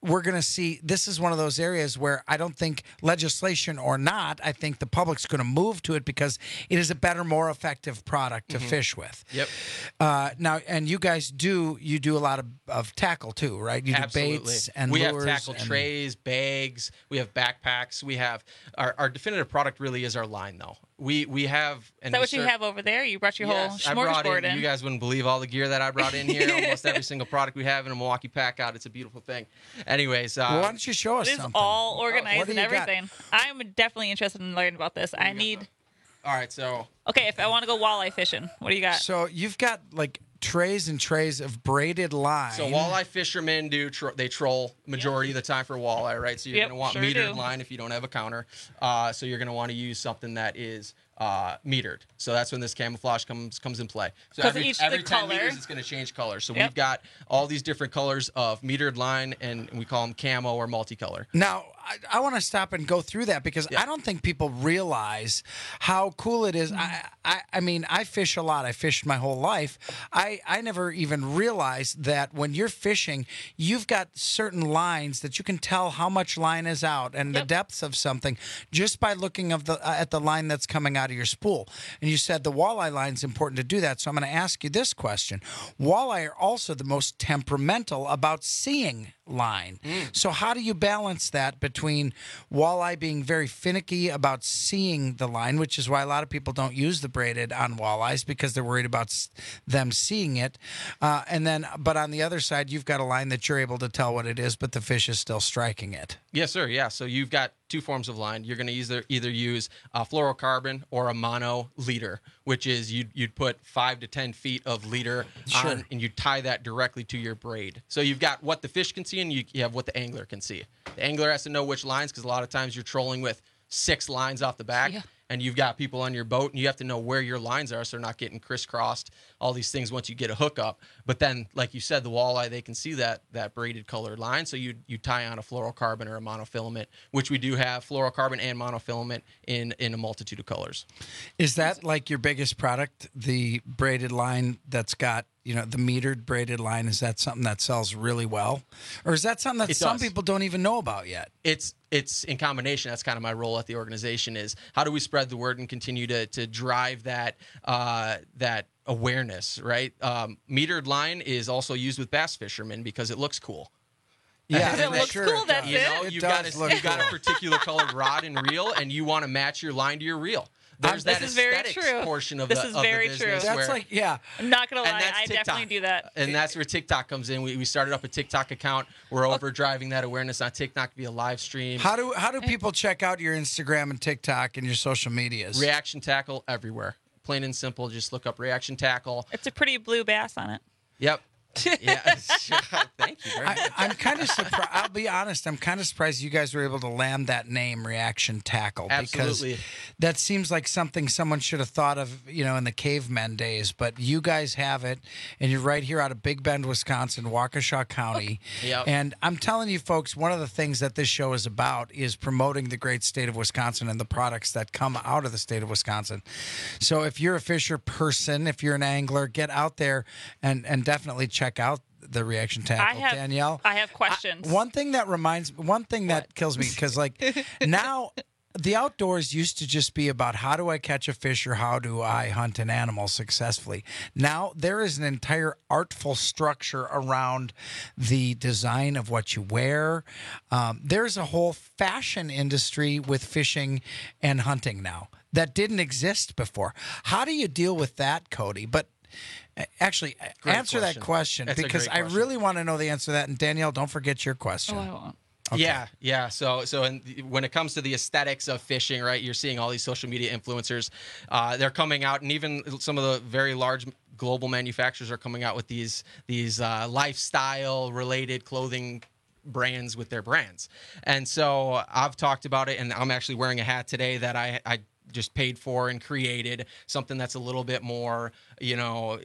we're going to see, this is one of those areas where I don't think legislation or not, I think the public's going to move to it because it is a better, more effective product to Mhm. fish with. Yep. Uh, now, and you guys do, you do a lot of, of tackle too, right? You do Absolutely. baits and we lures. have tackle and- trays, bags. We have backpacks. We have our, our definitive product really is our line though. We we have. Is And that we what you start- have over there? You brought your Yes, I whole brought smorgasbord in, in. You guys wouldn't believe all the gear that I brought in here. Almost every single product we have in a Milwaukee pack out. It's a beautiful thing. Anyways, uh, Well, why don't you show us It is something? all organized What do and you got? everything. I'm definitely interested in learning about this. I need. All right, so. Okay, if I want to go walleye fishing, what do you got? So you've got like trays and trays of braided line. So walleye fishermen do tro- they troll majority of the time for walleye, right? So you're Yep, going to want sure metered do. line if you don't have a counter. Uh, so you're going to want to use something that is uh, metered. So that's when this camouflage comes comes in play. So 'Cause every, each the every ten color- meters, it's going to change color. So Yep. we've got all these different colors of metered line, and we call them camo or multicolor. Now, I, I want to stop and go through that because I don't think people realize how cool it is. I, I, I mean, I fish a lot. I fished my whole life. I, I never even realized that when you're fishing, you've got certain lines that you can tell how much line is out and the depths of something just by looking of the uh, at the line that's coming out of your spool. And you said the walleye line is important to do that. So I'm going to ask you this question. Walleye are also the most temperamental about seeing line. So how do you balance that between walleye being very finicky about seeing the line, which is why a lot of people don't use the braided on walleyes because they're worried about s- them seeing it. Uh, and then, but on the other side, you've got a line that you're able to tell what it is, but the fish is still striking it. Yes, sir. Yeah. So you've got two forms of line. You're going to either either use a fluorocarbon or a mono leader, which is you'd you'd put five to ten feet of leader Sure. on, and you tie that directly to your braid. So you've got what the fish can see, and you, you have what the angler can see. The angler has to know which lines because a lot of times you're trolling with six lines off the back. Yeah. And you've got people on your boat, and you have to know where your lines are so they're not getting crisscrossed, all these things once you get a hookup. But then, like you said, the walleye, they can see that that braided colored line, so you you tie on a fluorocarbon or a monofilament, which we do have fluorocarbon and monofilament in, in a multitude of colors. Is that like your biggest product, the braided line that's got, you know, the metered braided line? Is that something that sells really well? Or is that something that It some does. people don't even know about yet? It's it's in combination. That's kind of my role at the organization is how do we spread the word and continue to to drive that uh, that awareness, right? Um, metered line is also used with bass fishermen because it looks cool. Yeah, If it looks sure cool, it that's does. You know, It you does got a, look you got a cool. particular colored rod and reel, and you want to match your line to your reel. There's This that is very aesthetics true. portion of This the, is of very the true. business. That's where, like, yeah. I'm not gonna and lie, that's I TikTok. definitely do that. And that's where TikTok comes in. We, we started up a TikTok account. We're over driving that awareness on TikTok via live stream. How do how do people check out your Instagram and TikTok and your social medias? Reaction Tackle everywhere. Plain and simple. Just look up Reaction Tackle. It's a pretty blue bass on it. Yep. Yeah. Thank you very much. I, I'm kind of surprised. I'll be honest. I'm kind of surprised you guys were able to land that name, Reaction Tackle, Absolutely. because that seems like something someone should have thought of, you know, in the cavemen days. But you guys have it, and you're right here out of Big Bend, Wisconsin, Waukesha County. Yep. And I'm telling you, folks, one of the things that this show is about is promoting the great state of Wisconsin and the products that come out of the state of Wisconsin. So if you're a fisher person, if you're an angler, get out there and and definitely check out the Reaction Tackle. I have Danielle, I have questions. I- one thing that reminds one thing that kills me because like now the outdoors used to just be about how do I catch a fish or how do I hunt an animal successfully. Now there is an entire artful structure around the design of what you wear. Um, there's a whole fashion industry with fishing and hunting now that didn't exist before. How do you deal with that, Cody? But actually, Great answer question. that question That's a because great I question. really want to know the answer to that. And Danielle, don't forget your question. Oh, I won't. Okay. Yeah, yeah. So, so in, when it comes to the aesthetics of fishing, right, you're seeing all these social media influencers. Uh, they're coming out, and even some of the very large global manufacturers are coming out with these these uh, lifestyle related clothing brands with their brands. And so I've talked about it, and I'm actually wearing a hat today that I I just paid for and created something that's a little bit more, you know,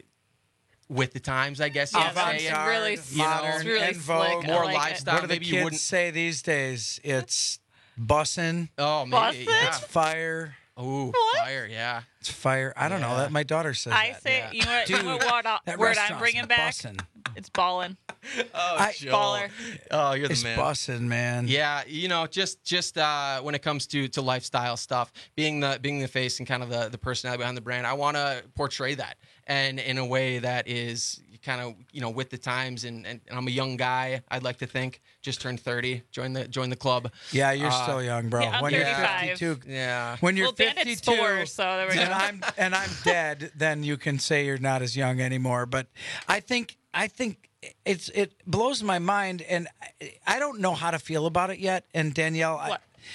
with the times, I guess. Yeah, you'd that's say. really You know, modern, it's really and vogue. slick. I more like it. lifestyle. What do the Maybe kids you wouldn't. say these days? It's bussin'. Oh, maybe. Bussin'? Yeah. It's fire. Ooh, What? fire, yeah. It's fire. I don't know. Yeah. That my daughter says I that. say, yeah. you know what, you know Dude, what word, that word I'm restaurant's bringing back? bussin'. It's ballin'. Oh, I- Joel. Baller. Oh, you're the It's man. bussin', man. Yeah, you know, just just uh, when it comes to to lifestyle stuff, being the being the face and kind of the the personality behind the brand, I want to portray that, and in a way that is kind of, you know, with the times. And, and, and I'm a young guy. I'd like to think. Just turned thirty. Join the join the club. Yeah, you're Uh, still young, bro. Yeah, I'm when thirty-five. you're fifty-two, Yeah. when you're Well, Bandit's fifty-two, four, so there we go. and I'm and I'm dead, then you can say you're not as young anymore. But I think I think it's it blows my mind, and I, I don't know how to feel about it yet. And Danielle, I,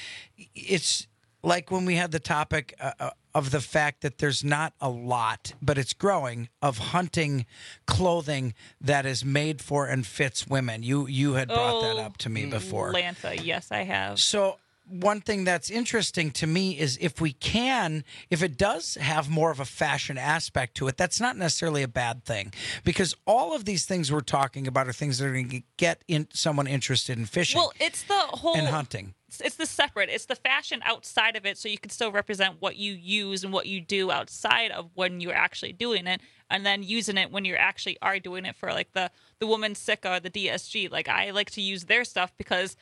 it's like when we had the topic uh, of the fact that there's not a lot, but it's growing, of hunting clothing that is made for and fits women. You you had brought that up to me before. Lantha, yes, I have. So one thing that's interesting to me is if we can, if it does have more of a fashion aspect to it, that's not necessarily a bad thing, because all of these things we're talking about are things that are going to get in someone interested in fishing Well, it's the whole and hunting. It's, it's the separate. It's the fashion outside of it, so you can still represent what you use and what you do outside of when you're actually doing it, and then using it when you actually are doing it for like the the Woman's Sika or the D S G. Like I like to use their stuff because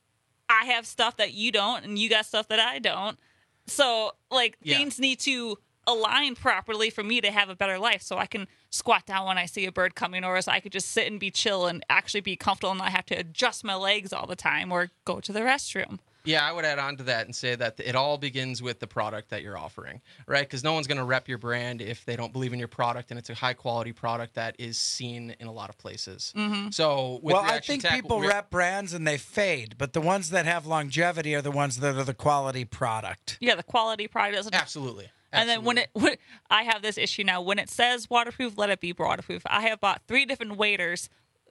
I have stuff that you don't, and you got stuff that I don't. So like Yeah. things need to align properly for me to have a better life, so I can squat down when I see a bird coming, or so I could just sit and be chill and actually be comfortable and not have to adjust my legs all the time or go to the restroom. Yeah, I would add on to that and say that it all begins with the product that you're offering, right? Because no one's going to rep your brand if they don't believe in your product, and it's a high quality product that is seen in a lot of places. Mhm. So, with Well, I Reaction think Tech, people we're- rep brands and they fade, but the ones that have longevity are the ones that are the quality product. Yeah, the quality product doesn't. Absolutely. And then when it, when, I have this issue now. When it says waterproof, let it be waterproof. I have bought three different waders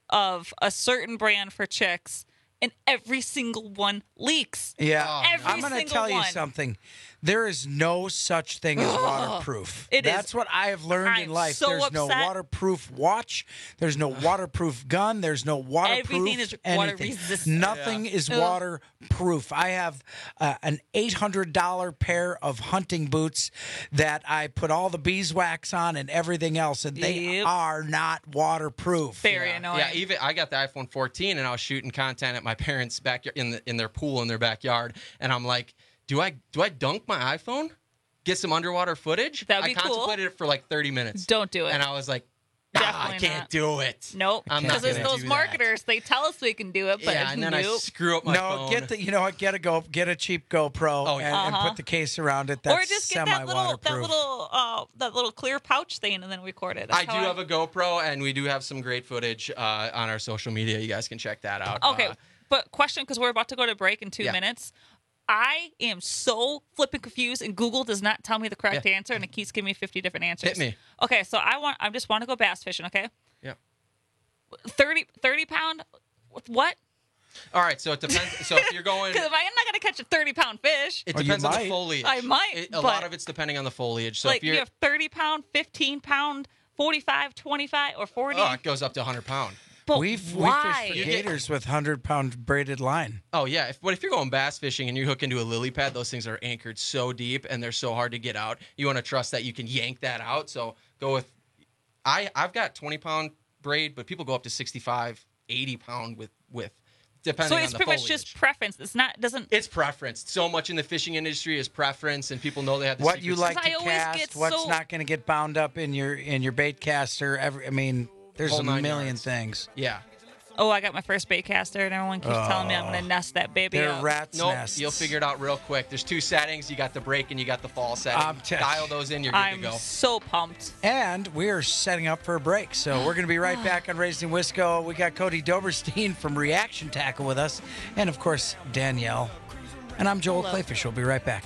of a certain brand for chicks, and every single one leaks. Yeah, every I'm going to single tell you one. something. There is no such thing as waterproof. It is. That's what I have learned I'm in life. so There's no upset. waterproof watch. There's no waterproof gun. There's no waterproof Everything is water anything. resistant. Nothing Yeah. is Ugh. waterproof. I have uh, an eight hundred dollars pair of hunting boots that I put all the beeswax on and everything else, and they Yep. are not waterproof. Very yeah. annoying. Yeah, even I got the iPhone fourteen, and I was shooting content at my parents' backyard in the in their pool in their backyard, and I'm like, do I do I dunk my iPhone? Get some underwater footage? That'd I be cool. contemplated it for like thirty minutes. Don't do it. And I was like, ah, I Definitely can't not. do it. Nope. I'm not Because it's gonna those do marketers. They tell us we can do it, but Yeah, and then I nope. screw up my no, phone. get the you know what? Get a go, get a cheap GoPro Oh, yeah. and, and Uh-huh. put the case around it. That's or just get that little that semi-waterproof. little uh, that little clear pouch thing and then record it. I That's do how have a GoPro, and we do have some great footage uh, on our social media. You guys can check that out. Okay, Uh, but question, because we're about to go to break in two Yeah. minutes. I am so flipping confused, and Google does not tell me the correct Yeah. answer, and it keeps giving me fifty different answers. Hit me. Okay, so I want I just want to go bass fishing. Okay. Yeah. thirty, thirty pound. What? all right, so it depends. So if you're going, Because I'm not going to catch a thirty pound fish. it Or you depends on the might. foliage. I might, It- a but- lot of it's depending on the foliage. So like if you're, you have thirty pound, fifteen pound, forty-five, twenty-five, or forty. oh, it goes up to one hundred pound. but We've why? we fished You for get- gators with hundred pound braided line. Oh yeah, if, but if you're going bass fishing and you hook into a lily pad, those things are anchored so deep and they're so hard to get out. You want to trust that you can yank that out. So go with, I I've got twenty pound braid, but people go up to sixty-five, eighty pound with with depending so on it's the pretty much foliage. just preference. It's not doesn't. It's preference. So much in the fishing industry is preference, and people know they have the What you secrets. like Because I to always cast, get what's so- not going to get bound up in your in your bait caster. Every, I mean, there's Whole a nine million yards. things. Yeah. Oh, I got my first bait caster, and everyone keeps telling me I'm going to nest that baby They're up. rats' Nope, nests. you'll figure it out real quick. There's two settings. You got the break and you got the fall setting. I'm t- Dial those in, you're good I'm to go. so pumped. And we're setting up for a break, so we're going to be right back on Raising Wisco. We got Cody Doberstein from Reaction Tackle with us, and of course Danielle. And I'm Joel Hello. Clayfish. We'll be right back.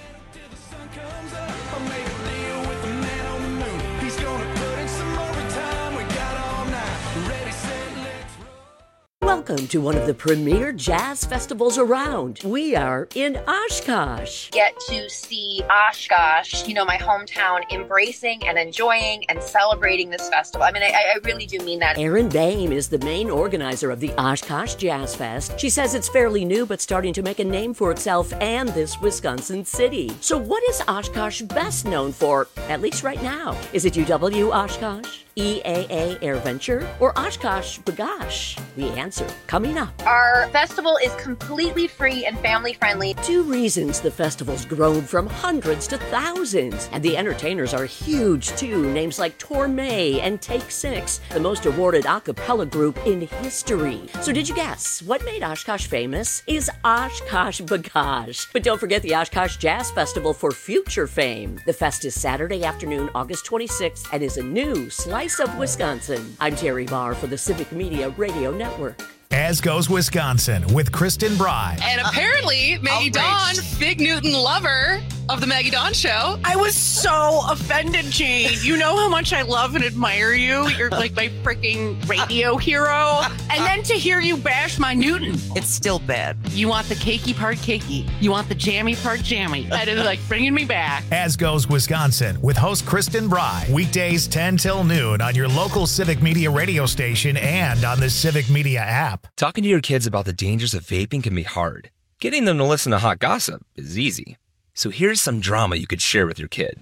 Welcome to one of the premier jazz festivals around. We are in Oshkosh. Get to see Oshkosh, you know, my hometown, embracing and enjoying and celebrating this festival. I mean, I, I really do mean that. Erin Boehm is the main organizer of the Oshkosh Jazz Fest. She says it's fairly new but starting to make a name for itself and this Wisconsin city. So what is Oshkosh best known for, at least right now? Is it U W Oshkosh? E A A AirVenture or Oshkosh B'gosh? The answer coming up. Our festival is completely free and family friendly. Two reasons the festival's grown from hundreds to thousands. And the entertainers are huge too. Names like Torme and Take Six, the most awarded a cappella group in history. So did you guess what made Oshkosh famous is Oshkosh B'gosh? But don't forget the Oshkosh Jazz Festival for future fame. The fest is Saturday afternoon, August twenty-sixth, and is a new slice of Wisconsin. I'm Terry Barr for the Civic Media Radio Network. As Goes Wisconsin with Kristen Bry. And apparently, Maggie Dawn, Big Newton lover of the Maggie Dawn Show. I was so offended, Jane. You know how much I love and admire you. You're like my freaking radio hero. And then to hear you bash my Newton. It's still bad. You want the cakey part cakey. You want the jammy part jammy. That is like bringing me back. As Goes Wisconsin with host Kristen Bry. Weekdays ten till noon on your local Civic Media radio station and on the Civic Media app. Talking to your kids about the dangers of vaping can be hard. Getting them to listen to hot gossip is easy. So here's some drama you could share with your kid.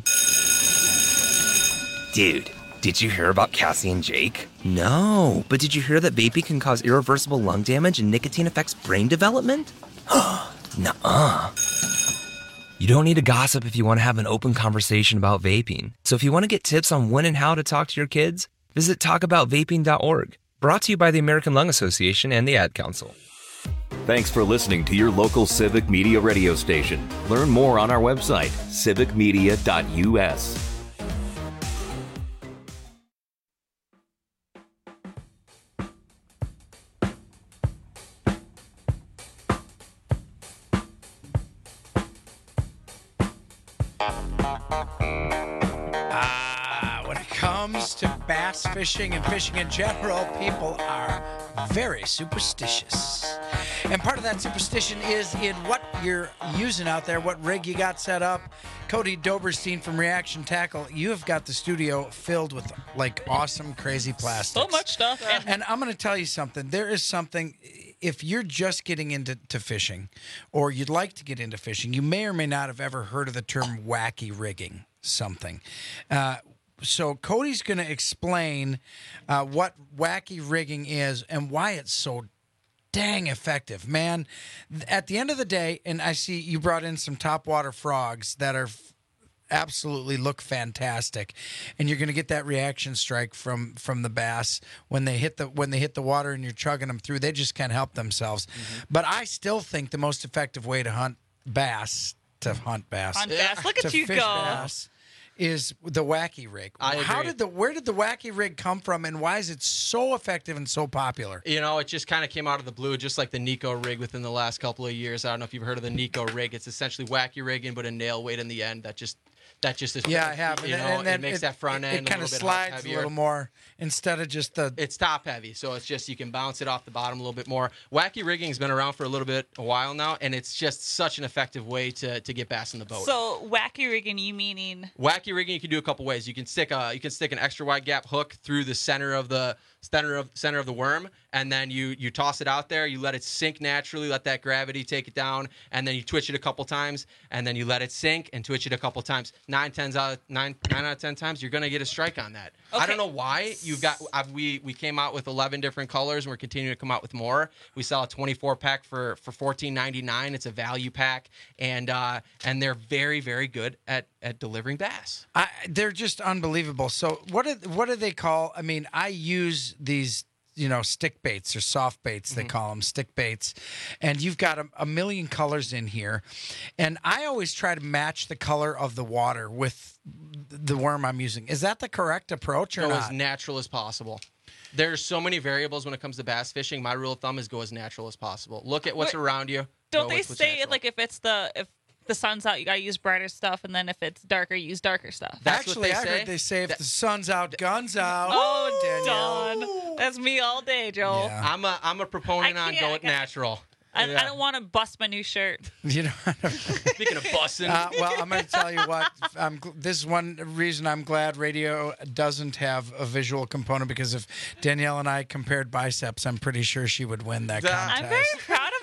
Dude, did you hear about Cassie and Jake? No, but did you hear that vaping can cause irreversible lung damage and nicotine affects brain development? Nuh-uh. You don't need to gossip if you want to have an open conversation about vaping. So if you want to get tips on when and how to talk to your kids, visit talk about vaping dot org. Brought to you by the American Lung Association and the Ad Council. Thanks for listening to your local Civic Media radio station. Learn more on our website, civic media dot u s. Comes to bass fishing and fishing in general, people are very superstitious. And part of that superstition is in what you're using out there, what rig you got set up. Cody Doberstein from Reaction Tackle, you have got the studio filled with like awesome, crazy plastics. So much stuff. And, and I'm going to tell you something. There is something, if you're just getting into to fishing or you'd like to get into fishing, you may or may not have ever heard of the term wacky rigging something. Uh, So Cody's going to explain uh, what wacky rigging is and why it's so dang effective. Man, at the end of the day, and I see you brought in some topwater frogs that are f- absolutely look fantastic, and you're going to get that reaction strike from from the bass when they hit the when they hit the water and you're chugging them through. They just can't help themselves. Mm-hmm. But I still think the most effective way to hunt bass to hunt bass Hunt bass. Look at to you fish go. Bass, is the wacky rig. I How agree. did the where did the wacky rig come from, and why is it so effective and so popular? You know, it just kind of came out of the blue, just like the Nico rig within the last couple of years. I don't know if you've heard of the Nico rig. It's essentially wacky rigging, but a nail weight in the end. That just that just is. Yeah, I have. You and, know, and then it makes it, that front end It, it kind a of little bit slides heavier. a little more instead of just the. It's top heavy, so it's just you can bounce it off the bottom a little bit more. Wacky rigging's been around for a little bit, a while now, and it's just such an effective way to to get bass in the boat. So wacky rigging, you meaning? Wacky rigging, you can do a couple ways. You can stick a you can stick an extra wide gap hook through the center of the center of center of the worm, and then you you toss it out there. You let it sink naturally, let that gravity take it down, and then you twitch it a couple times, and then you let it sink and twitch it a couple times. Nine tens out of nine nine out of ten times, you're gonna get a strike on that. Okay. I don't know why you've got. I've, we we came out with eleven different colors, and we're continuing to come out with more. We sell a twenty-four pack for for fourteen ninety-nine. It's a value pack, and uh, and they're very very good at at delivering bass. I, they're just unbelievable. So what do, what do they call? I mean, I use these, you know, stick baits or soft baits. They Mm-hmm. call them stick baits, and you've got a, a million colors in here, and I always try to match the color of the water with the worm I'm using. Is that the correct approach or Go not? as natural as possible. There's so many variables when it comes to bass fishing. My rule of thumb is go as natural as possible. Look at what's Wait, around you. Don't go they with what's say natural. like if it's the if the sun's out, you gotta use brighter stuff, and then if it's darker, use darker stuff? That's Actually, what I they say. heard they say if the sun's out, guns out. Oh, Danielle. Dawn, that's me all day, Joel. Yeah. I'm a I'm a proponent I on can't, go I with can't. natural. I, Yeah. I don't want to bust my new shirt. You know. Speaking of busting, Uh, well, I'm going to tell you what. I'm, gl- this is one reason I'm glad radio doesn't have a visual component, because if Danielle and I compared biceps, I'm pretty sure she would win that Duh. contest. I'm very proud of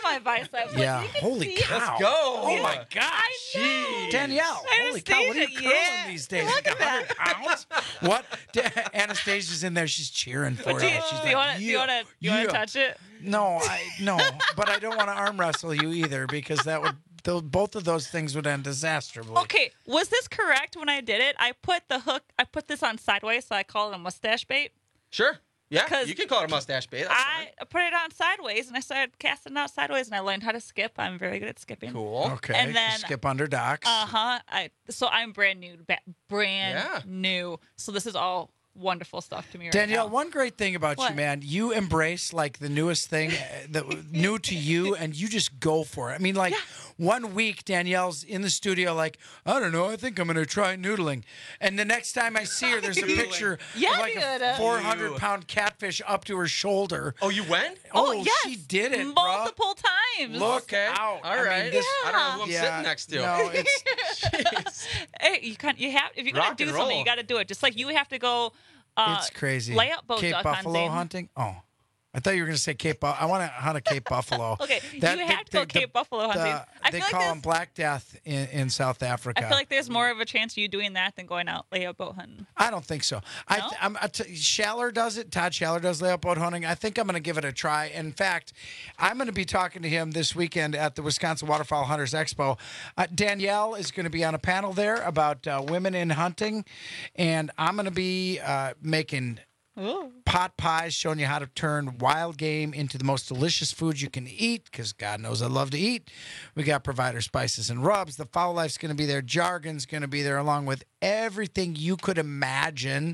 my biceps. Yeah. Like, you can Holy see cow. it. Let's go. Oh, Yeah. my gosh. I know. Danielle, holy cow, what are you Anastasia, curling yeah. these days? Look Like at one hundred pounds? What? Da- Anastasia's in there. She's cheering for But do you. you, She's do like, you want to do you yeah, want to you want yeah. to touch it? No, I no, but I don't want to arm wrestle you either because that would th- both of those things would end disastrously. Okay, was this correct when I did it? I put the hook. I put this on sideways, so I call it a mustache bait. Sure. Yeah, 'Cause you can call it a mustache bait. That's fine. I put it on sideways, and I started casting it out sideways, and I learned how to skip. I'm very good at skipping. Cool. Okay. And then skip under docks. Uh huh. I so I'm brand new, ba- brand Yeah. new. So this is all wonderful stuff to me right Danielle, now. one great thing about What? you, man, you embrace like the newest thing, uh, that new to you, and you just go for it. I mean, like one week, Danielle's in the studio, like, I don't know, I think I'm going to try noodling, and the next time I see her, there's a picture Yeah, of like a dude. four hundred pound catfish up to her shoulder. Oh, you went? Oh, yes. she did it, bro. multiple times. Look Okay. out! All I mean, right. this- I don't know who I'm Yeah. sitting next to. No, it's Hey, you can you have if you're gonna Rock do and something, roll. you got to do it. Just like you have to go. Uh, it's crazy. Lay up boat Cape duck Buffalo hunting. hunting. Oh, I thought you were going to say Cape. Bu- I want to hunt a Cape Buffalo. Okay, That- you the- have to go the- Cape Buffalo hunting. the- I they feel like call there's- them Black Death in, in South Africa. I feel like there's more of a chance of you doing that than going out lay up boat hunting. I don't think so. I, th- I'm, I t- Schaller does it. Todd Schaller does layout boat hunting. I think I'm going to give it a try. In fact, I'm going to be talking to him this weekend at the Wisconsin Waterfowl Hunters Expo. Uh, Danielle is going to be on a panel there about uh, women in hunting, and I'm going to be uh, making pot pies, showing you how to turn wild game into the most delicious food you can eat, because God knows I love to eat. We got Provider Spices and Rubs. The Fowl Life's going to be there. Jargon's going to be there, along with everything you could imagine.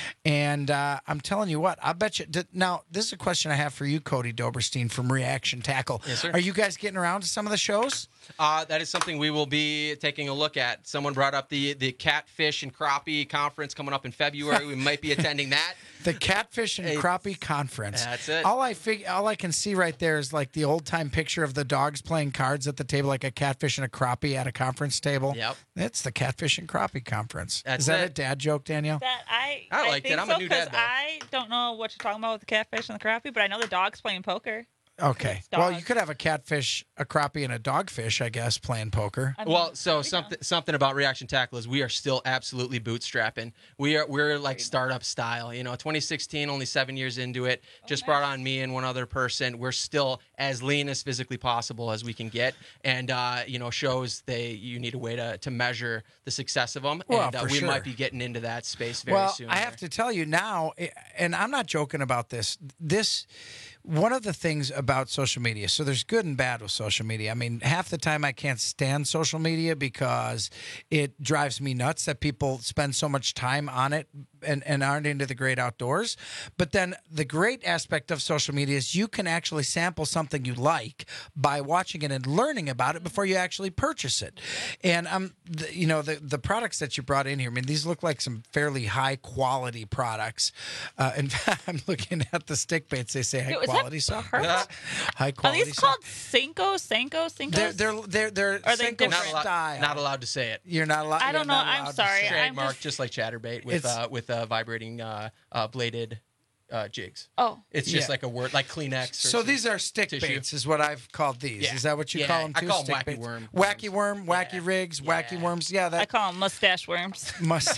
And uh, I'm telling you what, I bet you. D- now, this is a question I have for you, Cody Doberstein from Reaction Tackle. Yes, sir. Are you guys getting around to some of the shows? Uh, that is something we will be taking a look at. Someone brought up the the Catfish and Crappie Conference coming up in February. We might be attending that. The Catfish and It's- Crappie Conference. That's it. All I fig- all I can see right there is like the old time picture of the dogs playing cards at the table, like a catfish and a crappie at a conference table. Yep. It's the Catfish and Crappie Conference. That's is that it. a dad joke, Danielle? That I I liked think it. I'm so, a new dad, 'cause though. I don't know what you're talking about with the catfish and the crappie, but I know the dog's playing poker. Okay. It's Well, dogs. you could have a catfish, a crappie, and a dogfish, I guess, playing poker. I mean, Well, so something something about Reaction Tackle is we are still absolutely bootstrapping. We are we're like startup style. You know, twenty sixteen, only seven years into it. Just brought on me and one other person. We're still as lean as physically possible as we can get. And uh, you know, shows they you need a way to to measure the success of them. Well, and uh, for we sure. might be getting into that space very well, soon. I here. have to tell you now, i- and I'm not joking about this. This one of the things about social media. So there's good and bad with social media. I mean, half the time I can't stand social media because it drives me nuts that people spend so much time on it and, and aren't into the great outdoors. But then the great aspect of social media is you can actually sample something you like by watching it and learning about it before you actually purchase it. And um, the, you know, the the products that you brought in here, I mean, these look like some fairly high quality products. Uh, in fact, I'm looking at the stick baits. They say high Yo, is that quality stuff. purple? High Are quality these stuff. called Cinco, Cinco, Cinco? They're they're they're they're Are they Cinco different? not allowed, style. not allowed to say it. You're not allowed. I you're don't know. not I'm allowed to sorry. say it. I'm Trademark, just- just like Chatterbait with It's- uh, with uh, vibrating uh, uh, bladed uh, jigs. Oh. It's just Yeah. like a word, like Kleenex. Or So some these are stick tissue. baits, is what I've called these. Yeah. Is that what you Yeah, call them I too? call 'em Stick wacky baits? worm Wacky worm, wacky rigs, wacky worms. Yeah, I that call them mustache worms. must.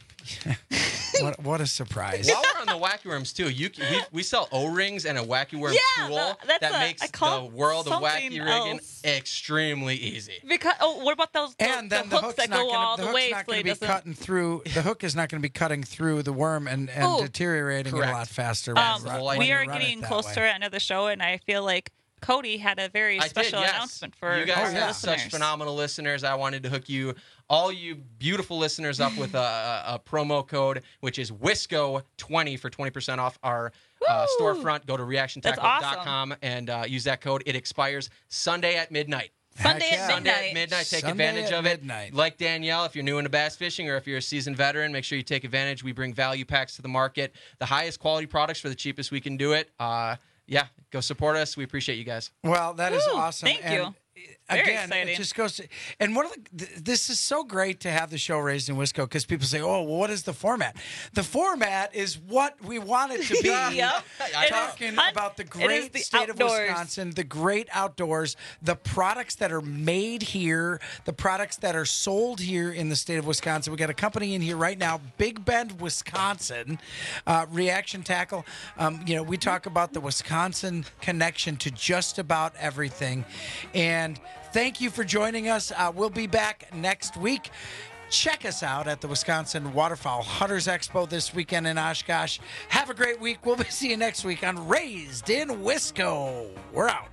what, what a surprise! While we're on the wacky worms too, you can, we, we sell O-rings and a wacky worm Yeah, tool the- that's that a- makes I call the world of wacky something rigging else. extremely easy. Because oh, what about those the, And then the the, hooks hook's that not go all going the to way? not so going it to be doesn't- cutting through. The hook is not going to be cutting through the worm and, and Ooh. deteriorating it a Correct. lot faster. Um, when you run- when we you are run it getting that close way. to the end of the show, and I feel like Cody had a very I special did, yes. announcement for you guys our have listeners. such phenomenal listeners. I wanted to hook you, all you beautiful listeners, up with a, a, a promo code, which is Wisco twenty for twenty percent off our uh, Woo! storefront. Go to reaction That's tackle dot awesome. com and uh, use that code. It expires Sunday at midnight. Sunday Heck at yeah. Sunday midnight. at midnight. Take Sunday advantage at of it. midnight. Like Danielle, if you're new into bass fishing or if you're a seasoned veteran, make sure you take advantage. We bring value packs to the market, the highest quality products for the cheapest we can do it. Uh, yeah, go support us. We appreciate you guys. Well, that is Woo, awesome. thank and you. Very again, exciting. it just goes to, and one of the, th- this is so great to have the show Raised in Wisco because people say, oh, well, what is the format? The format is what we want it to be. Yep. Talking Hunt- about the it great is the state outdoors. of Wisconsin, the great outdoors, the products that are made here, the products that are sold here in the state of Wisconsin. We got a company in here right now, Big Bend, Wisconsin, uh, Reaction Tackle. Um, you know, we talk about the Wisconsin connection to just about everything. And thank you for joining us. Uh, we'll be back next week. Check us out at the Wisconsin Waterfowl Hunters Expo this weekend in Oshkosh. Have a great week. We'll see you next week on Raised in Wisco. We're out.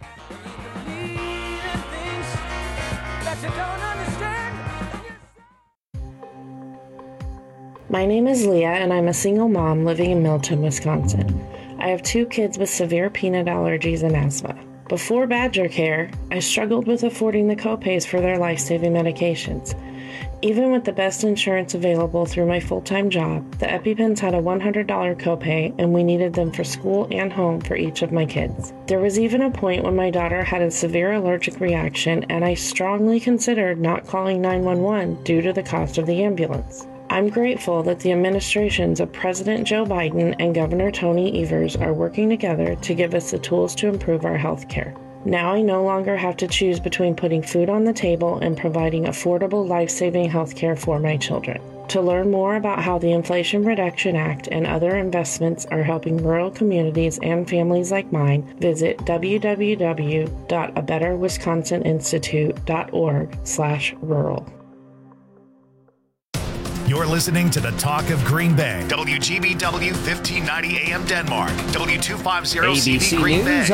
My name is Leah, and I'm a single mom living in Milton, Wisconsin. I have two kids with severe peanut allergies and asthma. Before Badger Care, I struggled with affording the copays for their life-saving medications. Even with the best insurance available through my full-time job, the EpiPens had a one hundred dollars copay, and we needed them for school and home for each of my kids. There was even a point when my daughter had a severe allergic reaction, and I strongly considered not calling nine one one due to the cost of the ambulance. I'm grateful that the administrations of President Joe Biden and Governor Tony Evers are working together to give us the tools to improve our health care. Now I no longer have to choose between putting food on the table and providing affordable, life-saving health care for my children. To learn more about how the Inflation Reduction Act and other investments are helping rural communities and families like mine, visit w w w dot a better wisconsin institute dot org slash rural. You're listening to the Talk of Green Bay. W G B W fifteen ninety A M Denmark. W two fifty C D Green Bay.